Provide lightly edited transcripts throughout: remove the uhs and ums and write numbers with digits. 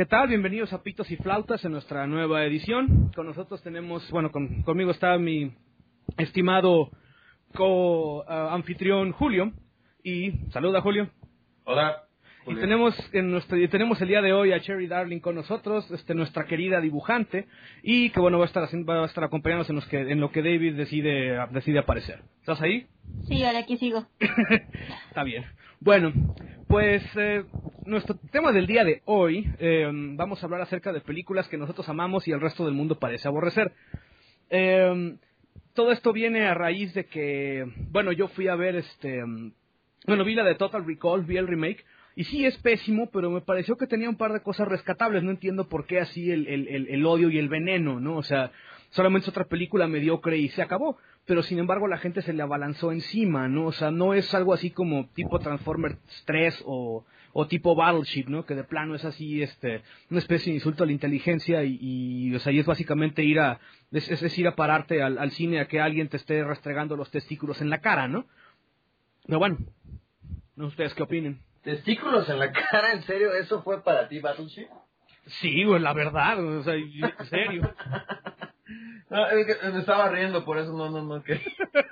¿Qué tal? Bienvenidos a Pitos y Flautas en nuestra nueva edición. Con nosotros tenemos, conmigo está mi estimado anfitrión Julio. Y saluda, Julio. Hola. Y tenemos el día de hoy a Cherry Darling con nosotros, nuestra querida dibujante, y que va a estar acompañándonos en lo que David decide aparecer. ¿Estás ahí? Sí, ahora aquí sigo. Está bien. Bueno, pues nuestro tema del día de hoy, vamos a hablar acerca de películas que nosotros amamos y el resto del mundo parece aborrecer. Todo esto viene a raíz de que, yo fui a ver vi la de Total Recall, vi el remake. Y sí, es pésimo, pero me pareció que tenía un par de cosas rescatables. No entiendo por qué así el odio y el veneno, ¿no? O sea, solamente es otra película mediocre y se acabó. Pero sin embargo la gente se le abalanzó encima, ¿no? O sea, no es algo así como tipo Transformers 3 o tipo Battleship, ¿no? Que de plano es así, una especie de insulto a la inteligencia y es básicamente ir a pararte al cine a que alguien te esté restregando los testículos en la cara, ¿no? Pero bueno, no sé ustedes qué opinen. ¿Testículos en la cara? ¿En serio? ¿Eso fue para ti, Battleship? Sí, güey, la verdad, o sea, en serio. No, es que me estaba riendo, por eso no, que...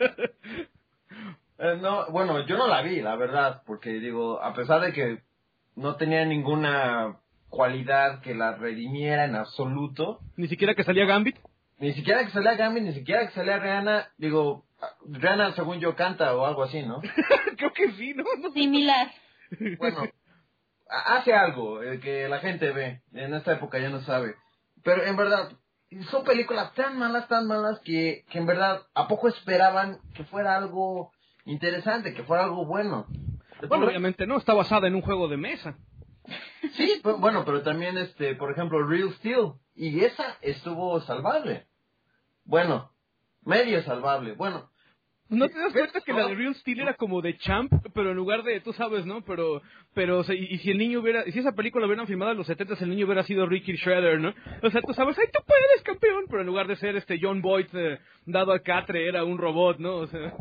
no, bueno, yo no la vi, la verdad, porque digo, a pesar de que no tenía ninguna cualidad que la redimiera en absoluto. ¿Ni siquiera que salía Gambit? Ni siquiera que salía Gambit, ni siquiera que salía Rihanna, digo, Rihanna según yo canta o algo así, ¿no? Creo que sí, ¿no? Similar. Bueno, hace algo que la gente ve, en esta época ya no sabe, pero en verdad son películas tan malas que en verdad ¿a poco esperaban que fuera algo interesante, que fuera algo bueno? Bueno, obviamente no, está basada en un juego de mesa. Sí, bueno, pero también por ejemplo Real Steel, y esa estuvo salvable, bueno, medio salvable, bueno. ¿No te das cuenta que la de Real Steel era como de Champ, pero en lugar de, tú sabes, ¿no? Pero, o sea, y si el niño si esa película hubieran filmado en los 70s, el niño hubiera sido Ricky Shredder, ¿no? O sea, tú sabes, ¡ay, tú puedes, campeón! Pero en lugar de ser John Boyd dado al catre, era un robot, ¿no? O sea...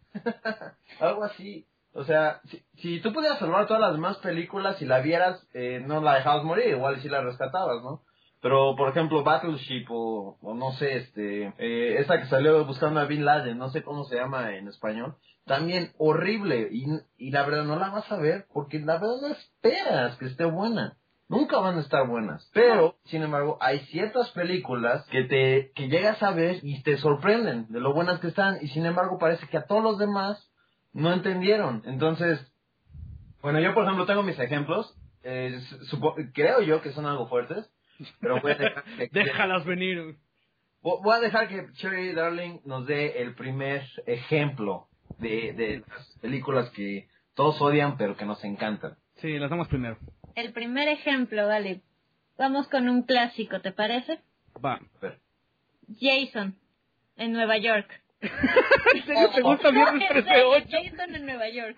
Algo así. O sea, si tú pudieras salvar todas las demás películas y la vieras, no la dejabas morir, igual si la rescatabas, ¿no? Pero, por ejemplo, Battleship o no sé, esa que salió buscando a Bin Laden, no sé cómo se llama en español, también horrible. Y la verdad no la vas a ver porque la verdad no esperas que esté buena. Nunca van a estar buenas. Pero, sin embargo, hay ciertas películas que llegas a ver y te sorprenden de lo buenas que están. Y sin embargo, parece que a todos los demás no entendieron. Entonces, bueno, yo por ejemplo tengo mis ejemplos. Creo yo que son algo fuertes. Pero voy a dejar déjalas venir. Voy a dejar que Cherry Darling nos dé el primer ejemplo de las películas que todos odian pero que nos encantan. Sí, las damos primero. El primer ejemplo, vale. Vamos con un clásico, ¿te parece? Va. Jason, en Nueva York. ¿En serio te gusta Viernes 13-8? Jason en Nueva York.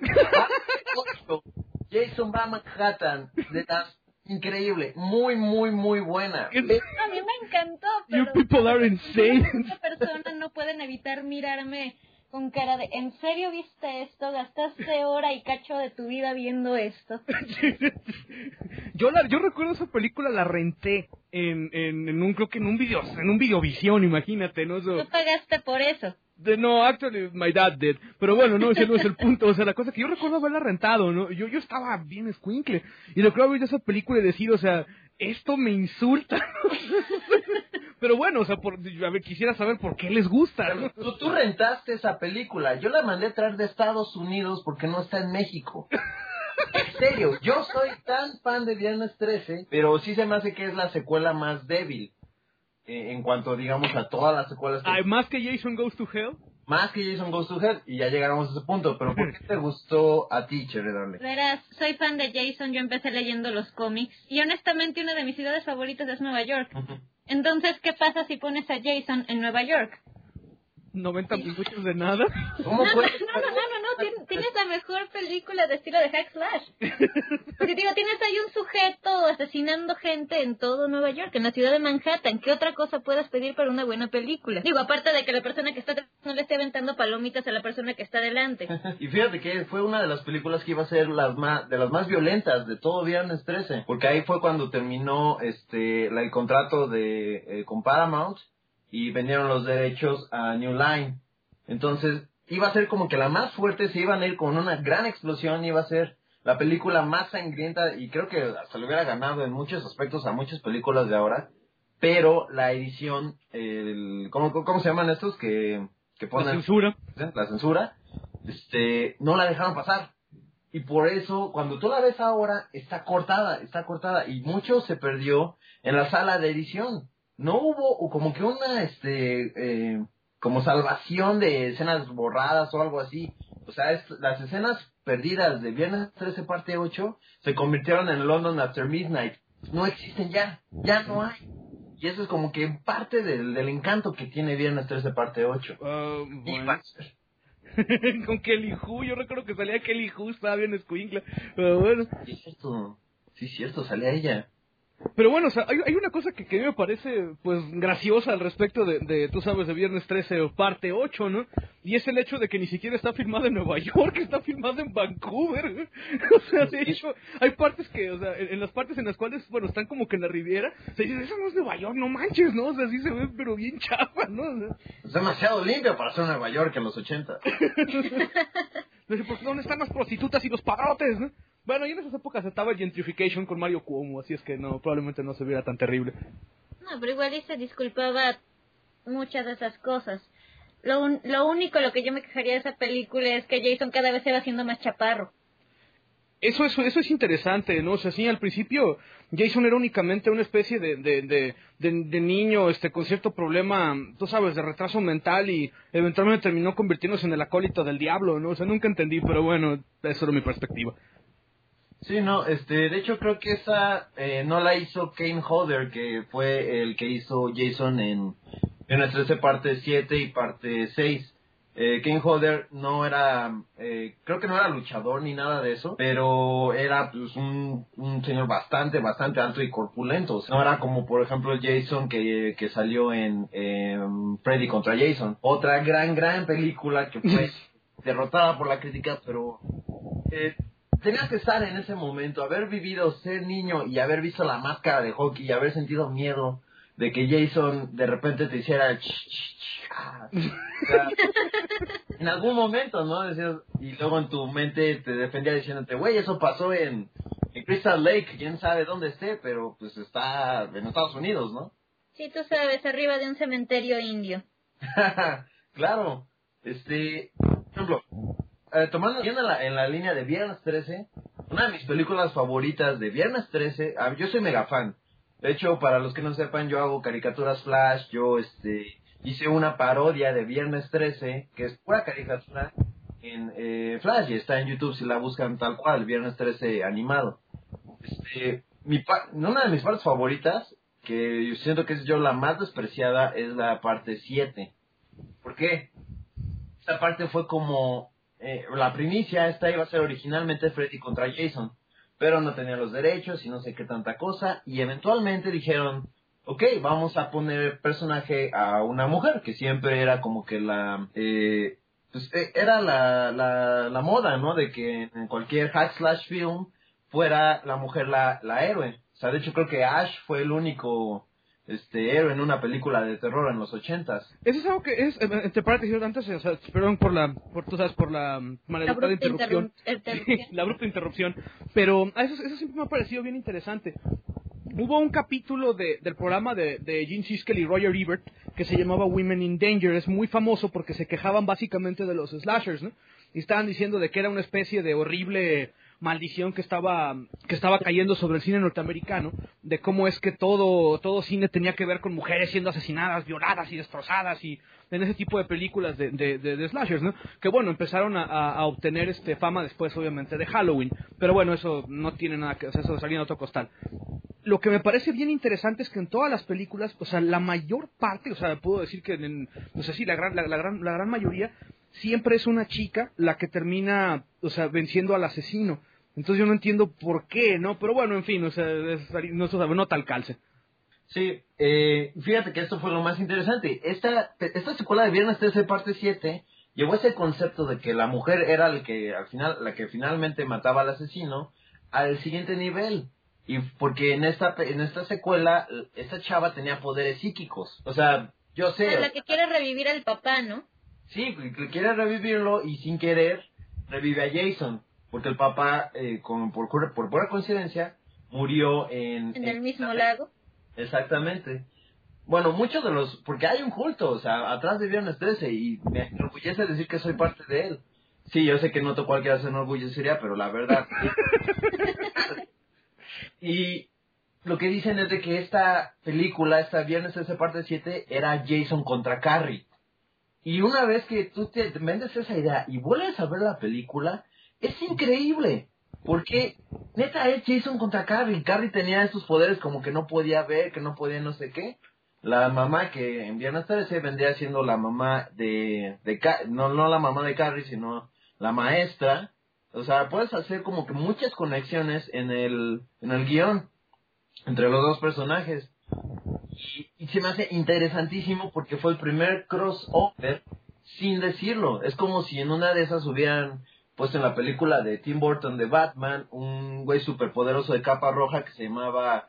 Jason va a Manhattan, de las increíble, muy buena. A mí me encantó, pero you people are insane. Muchas personas no pueden evitar mirarme con cara de ¿en serio viste esto? ¿Gastaste hora y cacho de tu vida viendo esto? Yo recuerdo esa película, la renté creo que en un videovisión, imagínate, ¿no? ¿Tú pagaste por eso? No, actually, my dad did. Pero bueno, no, ese no es el punto. O sea, la cosa que yo recuerdo haberla rentado, ¿no? Yo estaba bien escuincle. Y recuerdo ver esa película y decir, o sea, esto me insulta. Pero bueno, o sea, a ver, quisiera saber por qué les gusta, ¿no? Tú rentaste esa película. Yo la mandé a traer de Estados Unidos porque no está en México. En serio, yo soy tan fan de Viernes 13, pero sí se me hace que es la secuela más débil. En cuanto, digamos, a todas las secuelas que... ¿Más que Jason Goes to Hell? Más que Jason Goes to Hell, y ya llegáramos a ese punto. Pero ¿por qué te gustó a ti, Cherry Darling? Verás, soy fan de Jason, yo empecé leyendo los cómics, y honestamente una de mis ciudades favoritas es Nueva York. Entonces, ¿qué pasa si pones a Jason en Nueva York? 90 minutos de nada. ¿Cómo puede? No, tienes la mejor película de estilo de hack slash. Porque digo, tienes ahí un sujeto asesinando gente en todo Nueva York, en la ciudad de Manhattan. ¿Qué otra cosa puedes pedir para una buena película? Digo, aparte de que la persona que está atrás no le esté aventando palomitas a la persona que está delante. Y fíjate que fue una de las películas que iba a ser de las más violentas de todo Viernes 13, porque ahí fue cuando terminó el contrato con Paramount y vendieron los derechos a New Line. Entonces iba a ser como que la más fuerte, se iban a ir con una gran explosión, iba a ser la película más sangrienta y creo que hasta le hubiera ganado en muchos aspectos a muchas películas de ahora, pero la edición, ¿cómo se llaman estos que ponen? La censura. La censura, no la dejaron pasar. Y por eso, cuando tú la ves ahora, está cortada, y mucho se perdió en la sala de edición. No hubo como que una, como salvación de escenas borradas o algo así. O sea, las escenas perdidas de Viernes 13 parte 8 se convirtieron en London After Midnight. No existen ya no hay. Y eso es como que parte del encanto que tiene Viernes 13 parte 8. Bueno. Con Kelly Hu, yo recuerdo que salía Kelly Hu, estaba bien escuincla, pero bueno. Sí, es cierto, salía ella. Pero bueno, o sea, hay una cosa que a mí me parece, pues, graciosa al respecto de tú sabes, de Viernes 13 o parte 8, ¿no? Y es el hecho de que ni siquiera está filmada en Nueva York, está filmada en Vancouver. O sea, de hecho, hay partes que, o sea, en las partes en las cuales, bueno, están como que en la Riviera, se dice, eso no es Nueva York, no manches, ¿no? O sea, sí se ve, pero bien chafa, ¿no? O sea, es demasiado limpio para ser Nueva York en los 80. ¿Por dónde están las prostitutas y los padrotes, no? Bueno, y en esas épocas estaba Gentrification con Mario Cuomo, así es que no, probablemente no se viera tan terrible. No, pero igual se disculpaba muchas de esas cosas. Lo único lo que yo me quejaría de esa película es que Jason cada vez se va haciendo más chaparro. Eso es interesante, ¿no? O sea, sí, al principio Jason era únicamente una especie de niño con cierto problema, tú sabes, de retraso mental y eventualmente terminó convirtiéndose en el acólito del diablo, ¿no? O sea, nunca entendí, pero bueno, esa era mi perspectiva. Sí, no, de hecho creo que esa no la hizo Kane Hodder, que fue el que hizo Jason en el 13 parte 7 y parte 6. Kane Hodder no era, creo que no era luchador ni nada de eso, pero era pues un señor bastante alto y corpulento. O sea, no era como por ejemplo el Jason que salió en Freddy contra Jason. Otra gran película que fue derrotada por la crítica, pero tenías que estar en ese momento, haber vivido, ser niño y haber visto la máscara de hockey y haber sentido miedo de que Jason de repente te hiciera o sea, en algún momento, ¿no? Decías, y luego en tu mente te defendía diciéndote, güey, eso pasó en Crystal Lake, quién sabe dónde esté, pero pues está en Estados Unidos, ¿no? Sí, tú sabes, arriba de un cementerio indio. Claro, por ejemplo, tomando bien en la línea de Viernes 13, una de mis películas favoritas de Viernes 13, yo soy mega fan. De hecho, para los que no sepan, yo hago caricaturas Flash, yo hice una parodia de Viernes 13, que es pura caricatura en Flash, y está en YouTube si la buscan tal cual, Viernes 13 animado. Una de mis partes favoritas, que yo siento que es yo la más despreciada, es la parte 7. ¿Por qué? Esta parte fue como la primicia, esta iba a ser originalmente Freddy contra Jason, pero no tenía los derechos y no sé qué tanta cosa, y eventualmente dijeron, ok, vamos a poner personaje a una mujer, que siempre era como que era la moda, ¿no? De que en cualquier hack slash film fuera la mujer la héroe. O sea, de hecho creo que Ash fue el único héroe en una película de terror en los 80s. Eso es algo que es, entre paréntesis antes, o sea, perdón por la maleducada interrupción. La abrupta interrupción. Pero eso siempre me ha parecido bien interesante. Hubo un capítulo del programa de Gene Siskel y Roger Ebert que se llamaba Women in Danger. Es muy famoso porque se quejaban básicamente de los slashers, ¿no? Y estaban diciendo de que era una especie de horrible maldición que estaba cayendo sobre el cine norteamericano, de cómo es que todo cine tenía que ver con mujeres siendo asesinadas, violadas y destrozadas, y en ese tipo de películas de slashers, ¿no? Que bueno, empezaron a obtener fama después obviamente de Halloween, pero bueno, eso no tiene nada que, o sea, eso salía en otro costal. lo que me parece bien interesante es que en todas las películas, o sea, la mayor parte, o sea, puedo decir que, no sé si la gran mayoría, siempre es una chica la que termina, o sea, venciendo al asesino. Entonces yo no entiendo por qué, ¿no? Pero bueno, en fin, o sea, no tal calce. Sí, fíjate que esto fue lo más interesante. Esta secuela de Viernes 13 parte 7 llevó ese concepto de que la mujer era la que finalmente mataba al asesino al siguiente nivel. Y porque en esta secuela, esta chava tenía poderes psíquicos. O sea, yo sé. La que quiere revivir al papá, ¿no? Sí, que quiere revivirlo y sin querer revive a Jason. Porque el papá, por pura coincidencia, murió en el mismo lago. Exactamente. Bueno, muchos de los... Porque hay un culto, o sea, atrás de Viernes 13 y me enorgullece decir que soy parte de él. Sí, yo sé que no cualquiera se enorgullecería, pero la verdad... Y lo que dicen es de que esta película, esta Viernes 13 parte 7, era Jason contra Carrie. Y una vez que tú te vendes esa idea y vuelves a ver la película, es increíble. Porque, neta, es Jason contra Carrie. Carrie tenía esos poderes como que no podía ver, que no podía no sé qué. La mamá que en Viernes 13 vendría siendo la mamá no la mamá de Carrie, sino la maestra. O sea, puedes hacer como que muchas conexiones en el guión entre los dos personajes. Y se me hace interesantísimo porque fue el primer crossover sin decirlo. Es como si en una de esas hubieran puesto en la película de Tim Burton de Batman un güey superpoderoso de capa roja que se llamaba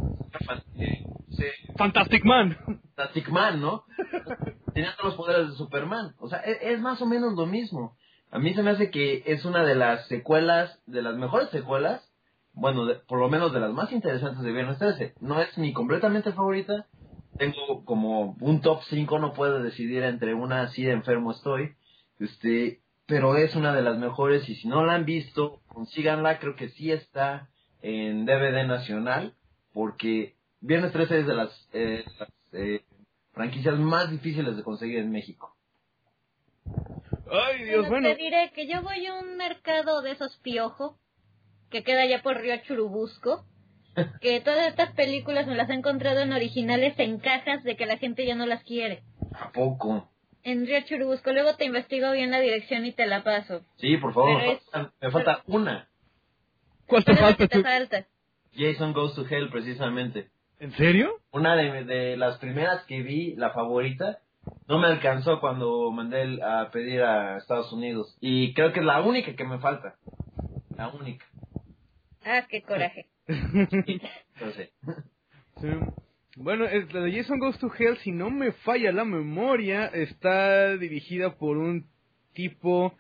Fantastic Man. Fantastic Man, ¿no? Tenía todos los poderes de Superman. O sea, es más o menos lo mismo. A mí se me hace que es una de las secuelas, de las mejores secuelas, bueno, por lo menos de las más interesantes de Viernes 13. No es ni completamente favorita. Tengo como un top 5, no puedo decidir entre una, así de enfermo estoy. Pero es una de las mejores y si no la han visto, consíganla, creo que sí está en DVD nacional, porque Viernes 13 es de las franquicias más difíciles de conseguir en México. Ay, Dios, bueno. Te diré que yo voy a un mercado de esos Piojo, que queda allá por Río Churubusco, que todas estas películas me las he encontrado en originales en cajas de que la gente ya no las quiere. ¿A poco? En Río Churubusco, luego te investigo bien la dirección y te la paso. Sí, por favor, me falta una. ¿Cuál te falta? ¿Qué te falta? Jason Goes to Hell, precisamente. ¿En serio? Una de las primeras que vi, la favorita, no me alcanzó cuando mandé a pedir a Estados Unidos. Y creo que es la única que me falta. La única. Ah, qué coraje. No sé. Sí. Bueno, la de Jason Goes to Hell, si no me falla la memoria, está dirigida por un tipo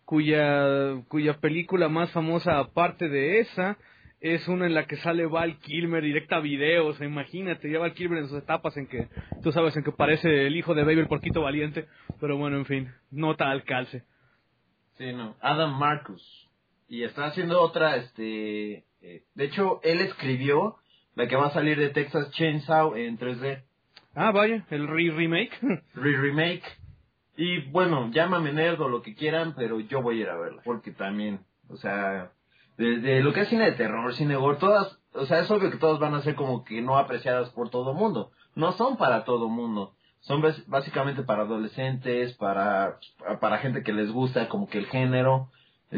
cuya película más famosa, aparte de esa, es una en la que sale Val Kilmer directa a video. O sea, imagínate, ya Val Kilmer en sus etapas en que, tú sabes, en que parece el hijo de Baby el Porquito Valiente. Pero bueno, en fin, nota al calce. Sí, no. Adam Marcus. Y está haciendo otra, de hecho, él escribió la que va a salir de Texas Chainsaw en 3D. Ah, vaya, el remake. Remake. Y bueno, llámame nerd o lo que quieran, pero yo voy a ir a verla. Porque también, o sea, de lo que es cine de terror, cine gore, todas, o sea, es obvio que todas van a ser como que no apreciadas por todo mundo. No son para todo mundo. Son básicamente para adolescentes, para gente que les gusta como que el género.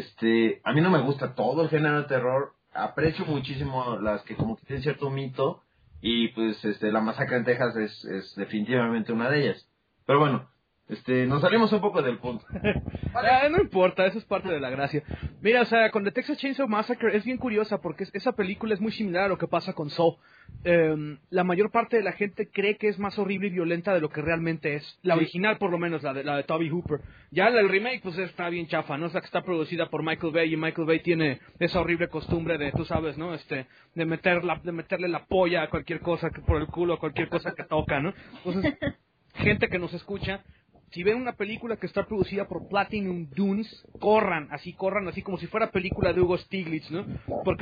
A mí no me gusta todo el género de terror. Aprecio muchísimo las que como que tienen cierto mito. Y pues La Masacre en Texas es definitivamente una de ellas. Pero bueno, nos salimos un poco del punto. No importa, eso es parte de la gracia. Mira, o sea, con The Texas Chainsaw Massacre es bien curiosa porque esa película es muy similar a lo que pasa con Saw. La mayor parte de la gente cree que es más horrible y violenta de lo que realmente es. La original, por lo menos, la de Tobe Hooper. Ya el remake, pues está bien chafa, ¿no? O sea, que está producida por Michael Bay y Michael Bay tiene esa horrible costumbre de, tú sabes, ¿no? De meterle la polla a cualquier cosa por el culo, a cualquier cosa que toca, ¿no? Entonces, gente que nos escucha, si ven una película que está producida por Platinum Dunes, corran así como si fuera película de Hugo Stiglitz, ¿no? Porque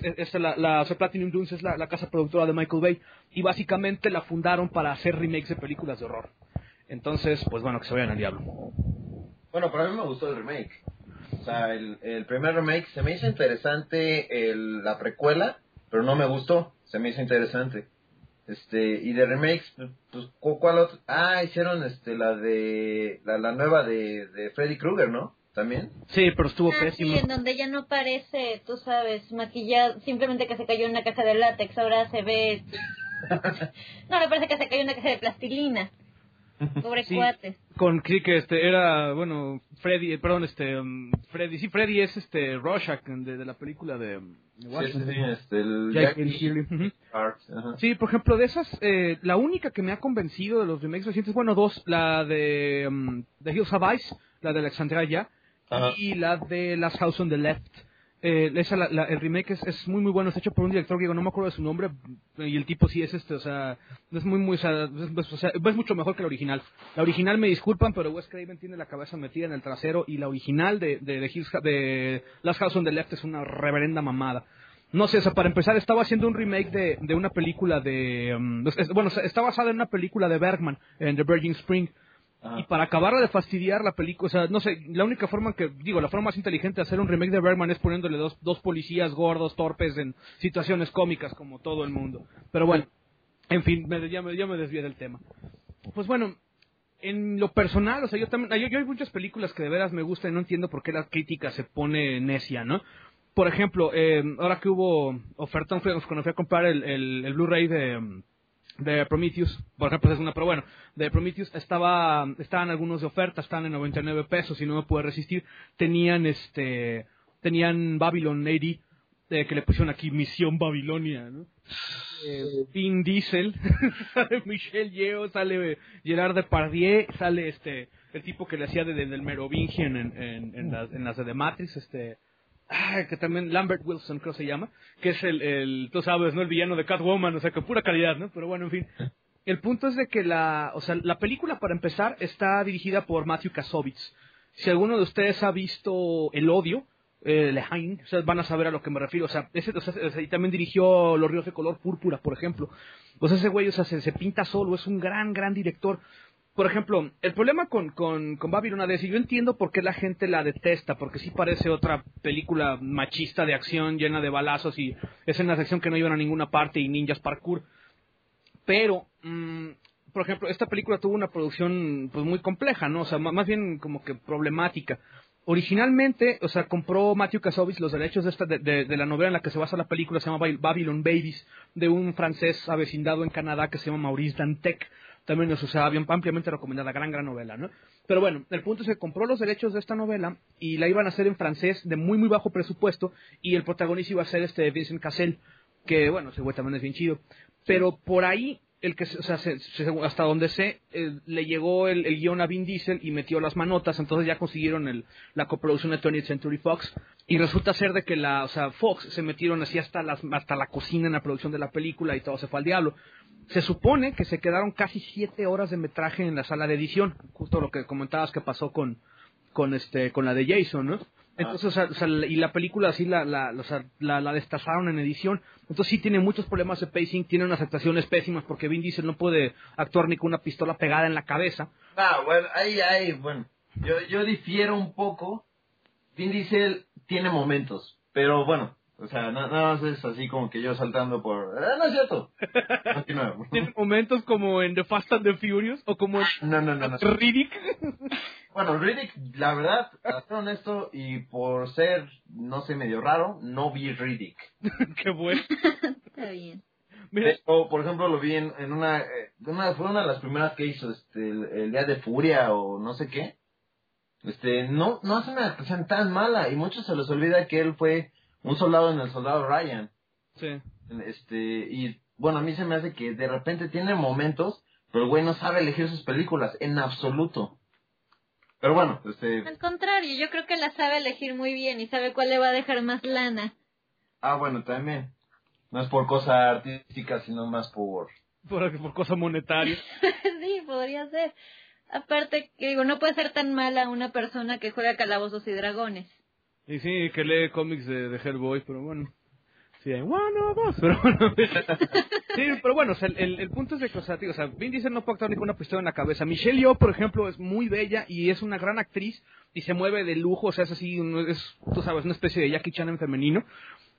Platinum Dunes es la casa productora de Michael Bay y básicamente la fundaron para hacer remakes de películas de horror. Entonces, pues bueno, que se vayan al diablo. Bueno, para mí me gustó el remake. O sea, el primer remake se me hizo interesante la precuela, pero no me gustó. se me hizo interesante. Y de remakes, pues, ¿cuál otro? Hicieron la nueva de Freddy Krueger, ¿no? ¿También? Sí, pero estuvo pésimo. Sí, en donde ya no parece, tú sabes, maquillado, simplemente que se cayó en una caja de látex, ahora se ve... No, me parece que se cayó en una caja de plastilina. Pobre cuate. Sí, que era, bueno, Freddy, perdón, Freddy es Rorschach de la película de Washington. Sí, el Jack Gyllenhaal. Sí, por ejemplo, de esas, la única que me ha convencido de los remakes recientes, bueno, dos, la de Hills Have Eyes, la de Alexandria Ya, y la de Last House on the Left. El remake es muy bueno, está hecho por un director que no me acuerdo de su nombre, y el tipo sí es es mucho mejor que la original. La original, me disculpan, pero Wes Craven tiene la cabeza metida en el trasero, y la original de Last House on the Left es una reverenda mamada. No sé, para empezar, estaba haciendo un remake de una película está basada en una película de Bergman, en The Virgin Spring. Y para acabarla de fastidiar la película, no sé, la única forma la forma más inteligente de hacer un remake de Bergman es poniéndole dos policías gordos, torpes, en situaciones cómicas, como todo el mundo. Pero bueno, en fin, ya me desvié del tema. Pues bueno, en lo personal, yo hay muchas películas que de veras me gustan y no entiendo por qué la crítica se pone necia, ¿no? Por ejemplo, ahora que hubo oferta, cuando fui a comprar el Blu-ray de Prometheus, por ejemplo, es una, pero bueno, de Prometheus estaban algunos de oferta, estaban en 99 pesos y no me pude resistir. Tenían Babylon 80, que le pusieron aquí Misión Babilonia, ¿no? Vin Diesel, sale Michelle Yeoh, sale Gerard Depardieu, sale el tipo que le hacía del Merovingian en las de The Matrix, que también Lambert Wilson creo se llama, que es tú sabes, ¿no? El villano de Catwoman, o sea, que pura calidad, ¿no? Pero bueno, en fin. El punto es de que la película, para empezar, está dirigida por Matthew Kassovitz. Si alguno de ustedes ha visto El Odio, Lehain, ustedes van a saber a lo que me refiero. Y también dirigió Los Ríos de Color Púrpura, por ejemplo. Pues ese güey, se pinta solo, es un gran director. Por ejemplo, el problema con Babylon AD, yo entiendo por qué la gente la detesta, porque sí parece otra película machista de acción llena de balazos y escenas de acción que no llevan a ninguna parte y ninjas parkour. Pero, por ejemplo, esta película tuvo una producción pues muy compleja, ¿no? O sea, más bien como que problemática. Originalmente, compró Matthew Kassovitz los derechos de la novela en la que se basa la película, se llama Babylon Babies, de un francés avecindado en Canadá que se llama Maurice Dantec. También bien ampliamente recomendada, gran novela, ¿no? Pero bueno, el punto es que compró los derechos de esta novela y la iban a hacer en francés de muy bajo presupuesto, y el protagonista iba a ser Vincent Cassel, que bueno, ese güey también es bien chido. Pero por ahí, hasta donde le llegó el guión a Vin Diesel y metió las manotas, entonces ya consiguieron la coproducción de 20th Century Fox, y resulta ser de que Fox se metieron así hasta la cocina en la producción de la película y todo se fue al diablo. Se supone que se quedaron casi 7 horas de metraje en la sala de edición, justo lo que comentabas que pasó con la de Jason, ¿no? Entonces, y la película así la destazaron en edición. Entonces sí tiene muchos problemas de pacing, tiene unas actuaciones pésimas porque Vin Diesel no puede actuar ni con una pistola pegada en la cabeza. Bueno, bueno, yo difiero un poco. Vin Diesel tiene momentos, pero bueno, o sea, nada más es así como que yo saltando por... no es cierto. ¿Tiene momentos como en The Fast and the Furious o como en Riddick? Bueno, Riddick, la verdad, para ser honesto y por ser, no sé, medio raro, no vi Riddick. Qué bueno. Está bien. Pero, por ejemplo, lo vi en fue una de las primeras que hizo, el Día de Furia o no sé qué. No hace una actuación tan mala y muchos se les olvida que él fue un soldado en El Soldado Ryan. Sí. Y bueno, a mí se me hace que de repente tiene momentos, pero el güey no sabe elegir sus películas, en absoluto. Pero bueno, Al contrario, yo creo que la sabe elegir muy bien y sabe cuál le va a dejar más lana. Bueno, también. No es por cosa artística, sino más por cosa monetaria. Sí, podría ser. Aparte, que digo, no puede ser tan mala una persona que juega Calabozos y Dragones. Y sí, que lee cómics de Hellboy, pero bueno. Sí, hay one of us, pero bueno. Sí, pero bueno, el punto es de que, Vin Diesel no puede actuar ni con una pistola en la cabeza. Michelle Yeoh, por ejemplo, es muy bella y es una gran actriz y se mueve de lujo, es así, tú sabes, una especie de Jackie Chan en femenino.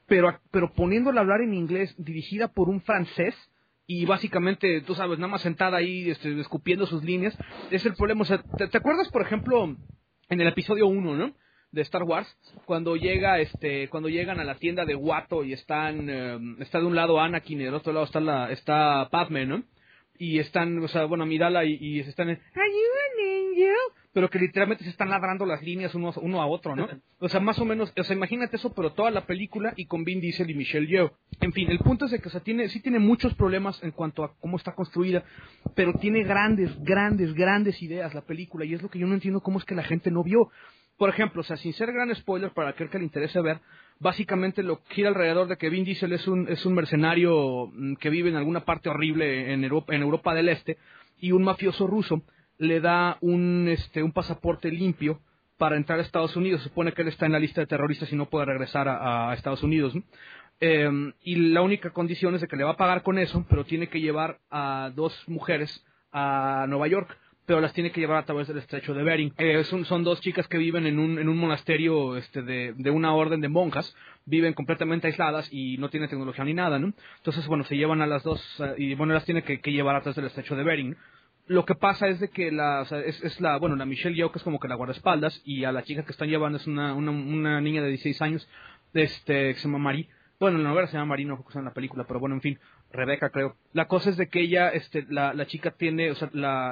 pero poniéndola a hablar en inglés, dirigida por un francés, y básicamente, tú sabes, nada más sentada ahí, escupiendo sus líneas, es el problema. O sea, ¿te acuerdas, por ejemplo, en el episodio 1, ¿no?, de Star Wars, cuando llegan a la tienda de Watto y está de un lado Anakin y del otro lado está Padme, ¿no? Y están, o sea, bueno, Amidala y se están, ¿Are you an angel? Pero que literalmente se están ladrando las líneas uno a otro, ¿no? O sea, más o menos, o sea, imagínate eso, pero toda la película y con Vin Diesel y Michelle Yeoh. En fin, el punto es de que, o sea, sí tiene muchos problemas en cuanto a cómo está construida, pero tiene grandes ideas la película, y es lo que yo no entiendo cómo es que la gente no vio. Por ejemplo, o sea, sin ser gran spoiler para aquel que le interese ver, básicamente lo gira alrededor de que Vin Diesel es un mercenario que vive en alguna parte horrible en Europa del Este, y un mafioso ruso le da un pasaporte limpio para entrar a Estados Unidos. Se supone que él está en la lista de terroristas y no puede regresar a Estados Unidos, ¿no? Y la única condición es de que le va a pagar con eso, pero tiene que llevar a 2 mujeres a Nueva York, pero las tiene que llevar a través del estrecho de Bering. Son 2 chicas que viven en un monasterio de una orden de monjas, viven completamente aisladas y no tienen tecnología ni nada, ¿no? Entonces, bueno, se llevan a las 2 y bueno, las tiene que llevar a través del estrecho de Bering, ¿no? Lo que pasa es de que la Michelle Yeoh, que es como que la guardaespaldas, y a la chica que están llevando es una niña de 16 años, que se llama Marie. Bueno, en la novela se llama Marie, no creo que sea en la película, pero bueno, en fin, Rebeca, creo. La cosa es de que ella, la chica tiene, o sea,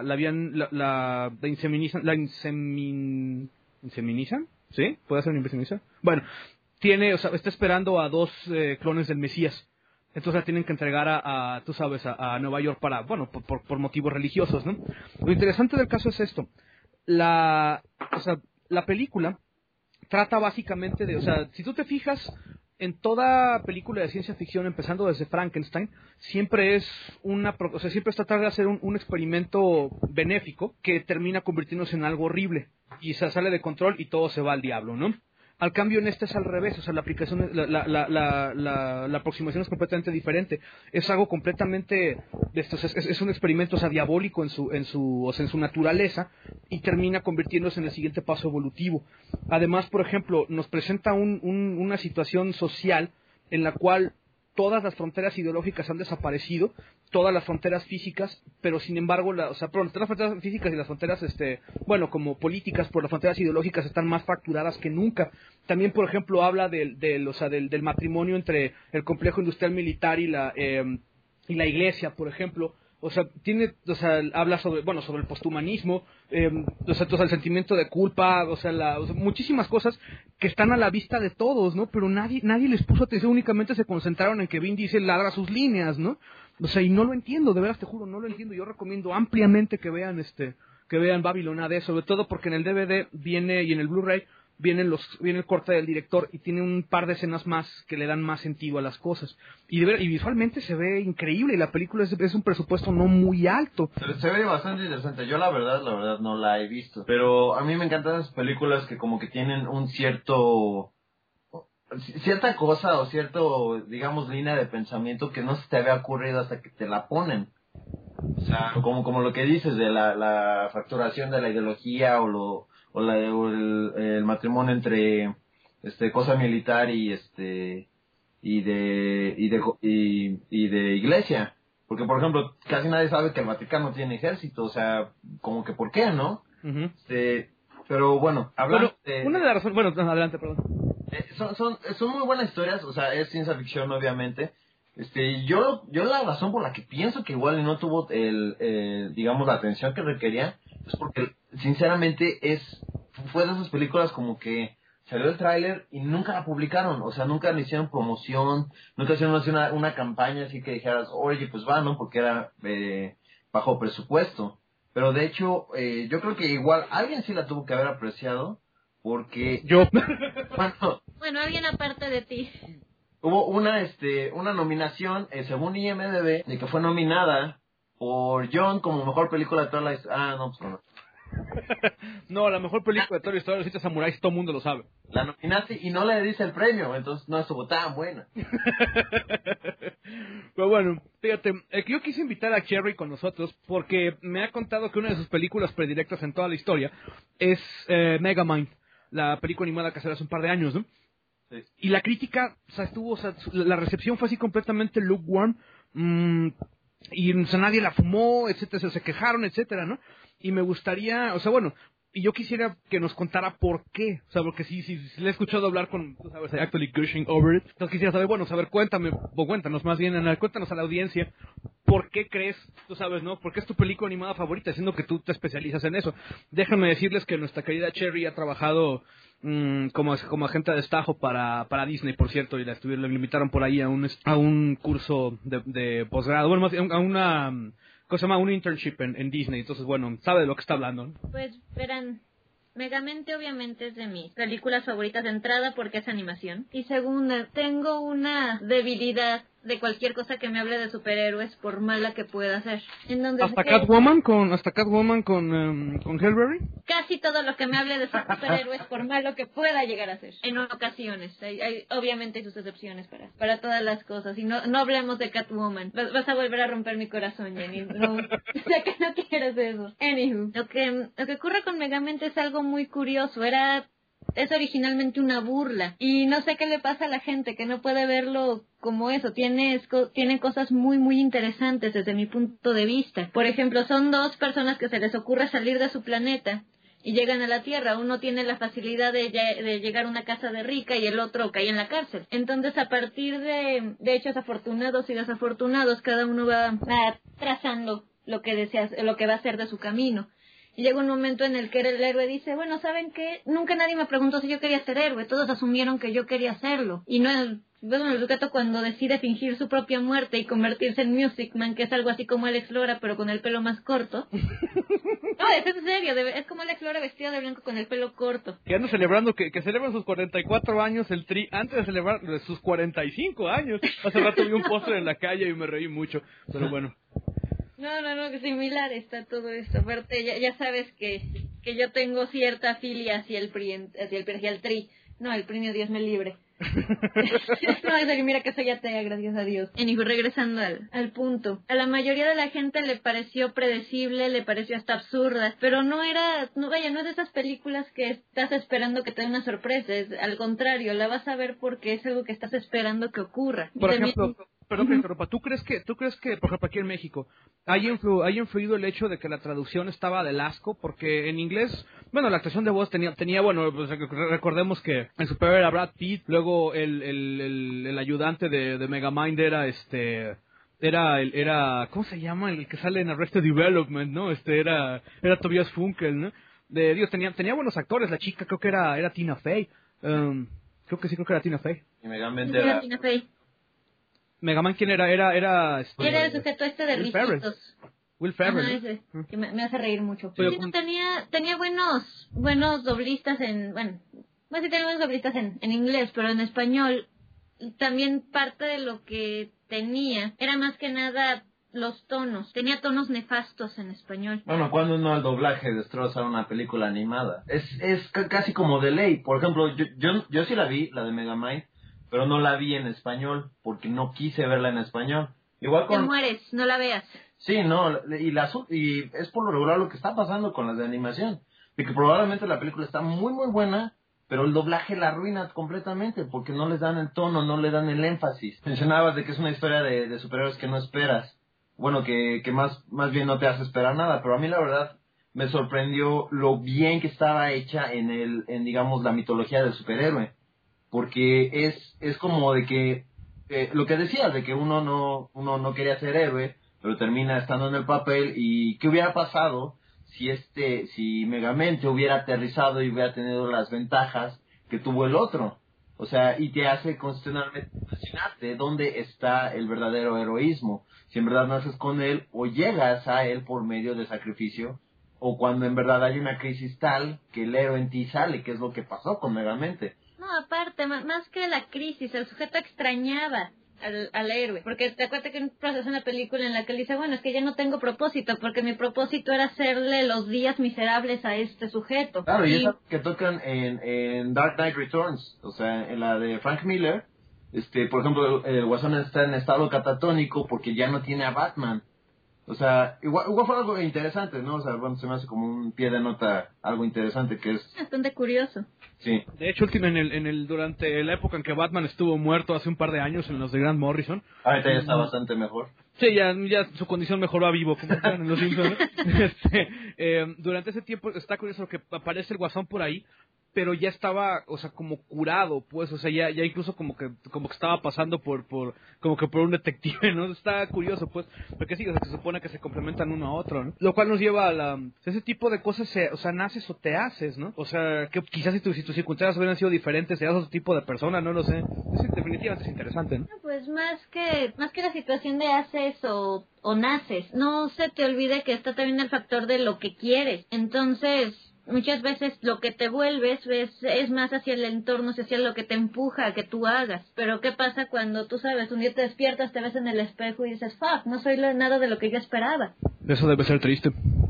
¿inseminizan? ¿Sí? ¿Puede ser una inseminizan? Bueno, tiene, o sea, está esperando a 2 clones del Mesías. Entonces la tienen que entregar tú sabes, a Nueva York para, bueno, por motivos religiosos, ¿no? Lo interesante del caso es esto. La película trata básicamente de, o sea, si tú te fijas, en toda película de ciencia ficción, empezando desde Frankenstein, siempre es siempre es tratar de hacer un experimento benéfico que termina convirtiéndose en algo horrible y se sale de control y todo se va al diablo, ¿no? Al cambio, en este es al revés, o sea, la aplicación, la aproximación es completamente diferente. Es algo completamente, es un experimento, o sea, diabólico en su naturaleza, y termina convirtiéndose en el siguiente paso evolutivo. Además, por ejemplo, nos presenta una situación social en la cual todas las fronteras ideológicas han desaparecido, todas las fronteras físicas, pero sin embargo, todas las fronteras físicas y las fronteras, como políticas, por las fronteras ideológicas están más fracturadas que nunca. También, por ejemplo, habla del matrimonio entre el complejo industrial militar y la iglesia, por ejemplo. Habla sobre el posthumanismo, el sentimiento de culpa, muchísimas cosas que están a la vista de todos, ¿no? Pero nadie les puso atención, únicamente se concentraron en que Vin Diesel ladra sus líneas, ¿no? O sea, y no lo entiendo, de veras te juro, no lo entiendo. Yo recomiendo ampliamente que vean Babylon AD, sobre todo porque en el DVD viene y en el Blu-ray viene el corte del director y tiene un par de escenas más que le dan más sentido a las cosas. Y visualmente se ve increíble, y la película es un presupuesto no muy alto. Se ve bastante interesante. Yo la verdad no la he visto. Pero a mí me encantan esas películas que como que tienen cierta cosa o cierto, digamos, línea de pensamiento que no se te había ocurrido hasta que te la ponen. O sea, como lo que dices de la fracturación de la ideología o el matrimonio entre cosa militar y de iglesia, porque por ejemplo casi nadie sabe que el Vaticano tiene ejército, o sea, como que por qué, ¿no? Uh-huh. Pero bueno, hablando una de las razones, bueno, adelante, perdón. Son muy buenas historias, o sea, es ciencia ficción obviamente. Yo la razón por la que pienso que igual no tuvo digamos la atención que requería es porque sinceramente fue de esas películas como que salió el tráiler y nunca la publicaron, o sea, nunca le hicieron promoción, nunca hicieron una campaña así que dijeras, oye, pues va, ¿no? Porque era bajo presupuesto. Pero de hecho, yo creo que igual alguien sí la tuvo que haber apreciado, porque yo bueno, alguien aparte de ti. Hubo una nominación, según IMDb, de que fue nominada por John como mejor película de toda la historia. Ah, no, pues no. No, la mejor película de toda la historia de los 7 samuráis, todo el mundo lo sabe. La nominaste y no le dice el premio, entonces no estuvo tan buena. Pero bueno, fíjate, yo quise invitar a Cherry con nosotros porque me ha contado que una de sus películas predilectas en toda la historia es Megamind, la película animada que salió hace un par de años, ¿no? Sí. Y la crítica, o sea, la recepción fue así completamente lukewarm, y o sea, nadie la fumó, etcétera, se quejaron, etcétera, ¿no? Y me gustaría, o sea, bueno, y yo quisiera que nos contara por qué, o sea, porque si le he escuchado hablar con, tú sabes, actually gushing over it, entonces quisiera saber, bueno, cuéntanos más bien, cuéntanos a la audiencia, ¿por qué crees, tú sabes, no? ¿Por qué es tu película animada favorita, siendo que tú te especializas en eso? Déjame decirles que nuestra querida Cherry ha trabajado como agente de destajo para Disney, por cierto, y la invitaron por ahí a un curso de posgrado, bueno, más bien a una cosa se llama un internship en Disney, entonces bueno, sabe de lo que está hablando, ¿no? Pues verán, Megamente obviamente es de mis películas favoritas de entrada porque es animación. Y segunda, tengo una debilidad de cualquier cosa que me hable de superhéroes, por mala que pueda ser. ¿Hasta Catwoman con Hellberry? Casi todo lo que me hable de superhéroes, por malo que pueda llegar a ser. En ocasiones. Obviamente hay sus excepciones para todas las cosas. Y no hablemos de Catwoman. Vas a volver a romper mi corazón, Jenny. No, sé que no quieres eso. Anywho, lo que ocurre con Megamente es algo muy curioso. Es originalmente una burla. Y no sé qué le pasa a la gente que no puede verlo como eso. Tiene cosas muy, muy interesantes desde mi punto de vista. Por ejemplo, son dos personas que se les ocurre salir de su planeta y llegan a la Tierra. Uno tiene la facilidad de llegar a una casa de rica y el otro cae en la cárcel. Entonces, a partir de hechos afortunados y desafortunados, cada uno va trazando lo que va a hacer de su camino. Y llega un momento en el que el héroe dice, bueno, ¿saben qué? Nunca nadie me preguntó si yo quería ser héroe, todos asumieron que yo quería serlo. Y no el sujeto cuando decide fingir su propia muerte y convertirse en Music Man, que es algo así como Alex Lora, pero con el pelo más corto. No, es en serio, es como Alex Lora vestido de blanco con el pelo corto. Que anda celebrando, que celebran sus 44 años el Tri, antes de celebrar sus 45 años. Hace rato vi un póster en la calle y me reí mucho, pero bueno. No, que similar está todo esto. Aparte, ya sabes que yo tengo cierta afilia hacia el PRI, hacia el Tri. No, el PRI, Dios me libre. No, en serio, mira que soy atea, gracias a Dios. Y regresando al punto. A la mayoría de la gente le pareció predecible, le pareció hasta absurda, pero no es de esas películas que estás esperando que te dé una sorpresa. Al contrario, la vas a ver porque es algo que estás esperando que ocurra. Por ejemplo, perdón que interrumpa, ¿tú crees que, por ejemplo, aquí en México, haya influido el hecho de que la traducción estaba del asco? Porque en inglés, bueno, la actuación de voz tenía bueno, pues, recordemos que en Superior era Brad Pitt, luego el ayudante de Megamind era ¿cómo se llama? El que sale en Arrested Development, ¿no? Era Tobias Funkel, ¿no? Tenía buenos actores, la chica creo que era Tina Fey. Creo que era Tina Fey. Y Megamente era Tina Fey. Megaman, ¿quién era? Era el sujeto de risitos. Will Ferrell. Ajá, ese, que me hace reír mucho. Sí, tenía buenos doblistas tenía buenos doblistas en inglés, pero en español también parte de lo que tenía era más que nada los tonos. Tenía tonos nefastos en español. Bueno, cuando no el doblaje destroza una película animada. Es casi como de ley. Por ejemplo, yo sí la vi, la de Megamind, pero no la vi en español porque no quise verla en español. Igual Te mueres, no la veas. Sí, no, y es por lo regular lo que está pasando con las de animación. De que probablemente la película está muy, muy buena, pero el doblaje la arruina completamente porque no les dan el tono, no le dan el énfasis. Mencionabas de que es una historia de superhéroes que no esperas. Bueno, que más bien no te hace esperar nada, pero a mí la verdad me sorprendió lo bien que estaba hecha en digamos, la mitología del superhéroe. Porque es como de que, lo que decías, de que uno no quería ser héroe, pero termina estando en el papel. ¿Y qué hubiera pasado si Megamente hubiera aterrizado y hubiera tenido las ventajas que tuvo el otro? O sea, y te hace constantemente cuestionarte dónde está el verdadero heroísmo. Si en verdad naces con él o llegas a él por medio de sacrificio, o cuando en verdad hay una crisis tal que el héroe en ti sale, que es lo que pasó con Megamente. No, aparte, más que la crisis, el sujeto extrañaba al héroe, porque te acuerdas que en un proceso en la película en la que él dice, bueno, es que ya no tengo propósito, porque mi propósito era hacerle los días miserables a este sujeto. Claro, y eso que tocan en Dark Knight Returns, o sea, en la de Frank Miller, por ejemplo, el Guasón está en estado catatónico porque ya no tiene a Batman. O sea, igual fue algo interesante, ¿no? O sea, bueno, se me hace como un pie de nota algo interesante que es... Bastante curioso. Sí. De hecho, durante la época en que Batman estuvo muerto hace un par de años en los de Grant Morrison. Ahorita ya está bastante mejor. Sí, ya su condición mejoró a vivo, como decían en los Simpsons, ¿no? Durante ese tiempo está curioso que aparece el Guasón por ahí, pero ya estaba, o sea, como curado, pues, o sea, ya incluso como que estaba pasando por un detective, ¿no? Está curioso, pues, porque sí, o sea, se supone que se complementan uno a otro, ¿no? Lo cual nos lleva a ese tipo de cosas, o sea, naces o te haces, ¿no? O sea, que quizás si tus circunstancias hubieran sido diferentes, seas otro tipo de persona, no lo sé. Definitivamente es interesante, ¿no? Pues más que la situación de haces o naces, no se te olvide que está también el factor de lo que quieres. Entonces, muchas veces lo que te vuelves es más hacia el entorno, hacia lo que te empuja a que tú hagas. Pero ¿qué pasa cuando tú sabes, un día te despiertas, te ves en el espejo y dices, fuck, no soy nada de lo que yo esperaba? Eso debe ser triste.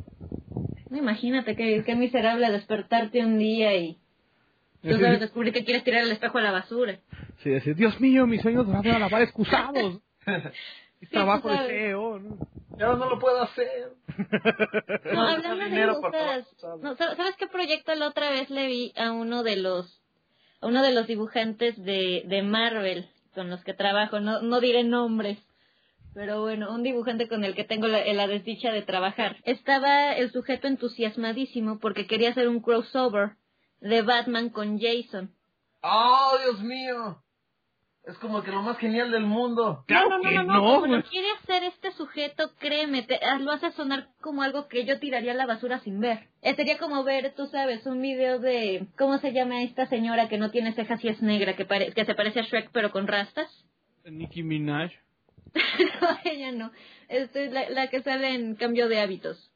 Imagínate qué miserable despertarte un día y tú sabes descubrir que quieres tirar el espejo a la basura. Sí, decir, Dios mío, mis sueños van a lavar excusados. Trabajo de sabes. CEO, ¿no? Yo no lo puedo hacer. No, hablando de cosas, no, ¿sabes qué proyecto la otra vez le vi a uno de los dibujantes de Marvel con los que trabajo? No diré nombres, pero bueno, un dibujante con el que tengo la desdicha de trabajar. Estaba el sujeto entusiasmadísimo porque quería hacer un crossover de Batman con Jason. ¡Oh, Dios mío! Es como que lo más genial del mundo. Claro No. Como lo quiere hacer este sujeto, créeme, lo hace sonar como algo que yo tiraría a la basura sin ver. Sería como ver, tú sabes, un video de... ¿Cómo se llama esta señora que no tiene cejas y es negra, que se parece a Shrek pero con rastas? Nicki Minaj. No, ella no. Es la que sale en Cambio de Hábitos.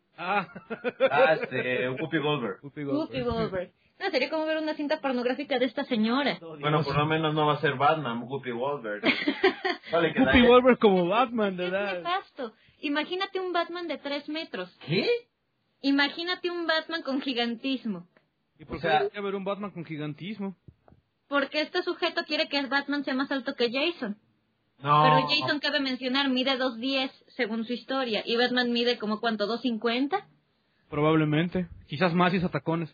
Whoopi Goldberg. Whoopi Goldberg. No, sería como ver una cinta pornográfica de esta señora. Bueno, por lo menos no va a ser Batman, Whoopi Goldberg. Whoopi Goldberg como Batman, ¿verdad? Es nefasto. Imagínate un Batman de 3 metros. ¿Qué? Imagínate un Batman con gigantismo. ¿Y por qué debería haber un Batman con gigantismo? Porque este sujeto quiere que el Batman sea más alto que Jason. No. Pero Jason, cabe mencionar, mide 2'10", según su historia. Y Batman mide como, ¿cuánto? ¿2'50"? Probablemente. Quizás más y tacones.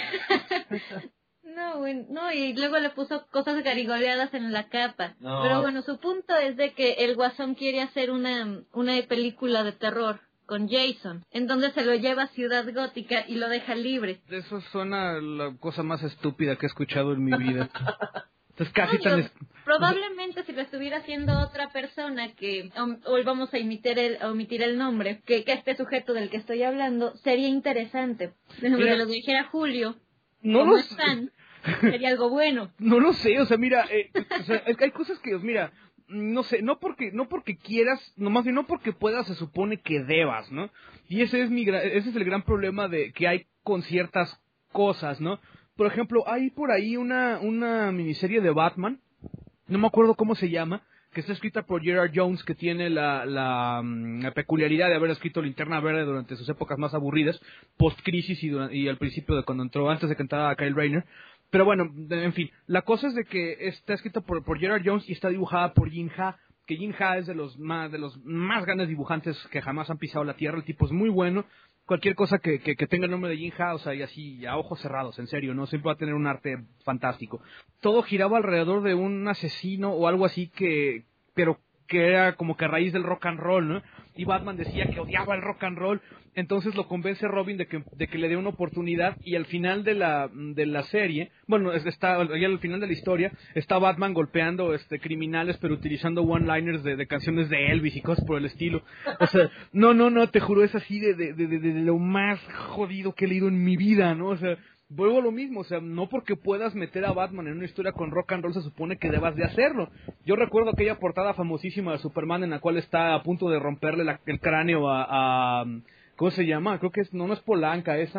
No, y luego le puso cosas garigoleadas en la capa. No. Pero bueno, su punto es de que el Guasón quiere hacer una película de terror con Jason. Entonces se lo lleva a Ciudad Gótica y lo deja libre. Eso suena la cosa más estúpida que he escuchado en mi vida. Entonces casi Probablemente si lo estuviera haciendo otra persona que hoy vamos a omitir el nombre, que este sujeto del que estoy hablando, sería interesante. Por ejemplo, que lo dijera Julio, como están, sería algo bueno. No lo sé, o sea, mira, hay cosas que, mira, no sé, no porque quieras, más bien no porque puedas, se supone que debas, ¿no? Y ese es el gran problema que hay con ciertas cosas, ¿no? Por ejemplo, hay por ahí una miniserie de Batman, no me acuerdo cómo se llama, que está escrita por Gerard Jones, que tiene la peculiaridad de haber escrito Linterna Verde durante sus épocas más aburridas, post-crisis y al principio de cuando antes de que entrara Kyle Rayner. Pero bueno, en fin, la cosa es de que está escrita por Gerard Jones y está dibujada por Jim Ha, que Jim Ha es de los más grandes dibujantes que jamás han pisado la tierra. El tipo es muy bueno. Cualquier cosa que tenga el nombre de Jim Ha, o sea, y así, a ojos cerrados, en serio, ¿no? Siempre va a tener un arte fantástico. Todo giraba alrededor de un asesino o algo así pero que era como que a raíz del rock and roll, ¿no? Y Batman decía que odiaba el rock and roll, entonces lo convence Robin de que le dé una oportunidad, y al final de la serie, bueno, al final de la historia, está Batman golpeando criminales, pero utilizando one-liners de canciones de Elvis y cosas por el estilo. O sea, no, te juro, es así de lo más jodido que he leído en mi vida, ¿no? O sea, vuelvo a lo mismo, o sea, no porque puedas meter a Batman en una historia con rock and roll se supone que debas de hacerlo. Yo recuerdo aquella portada famosísima de Superman en la cual está a punto de romperle el cráneo a ¿cómo se llama? Creo que no es Polanca, es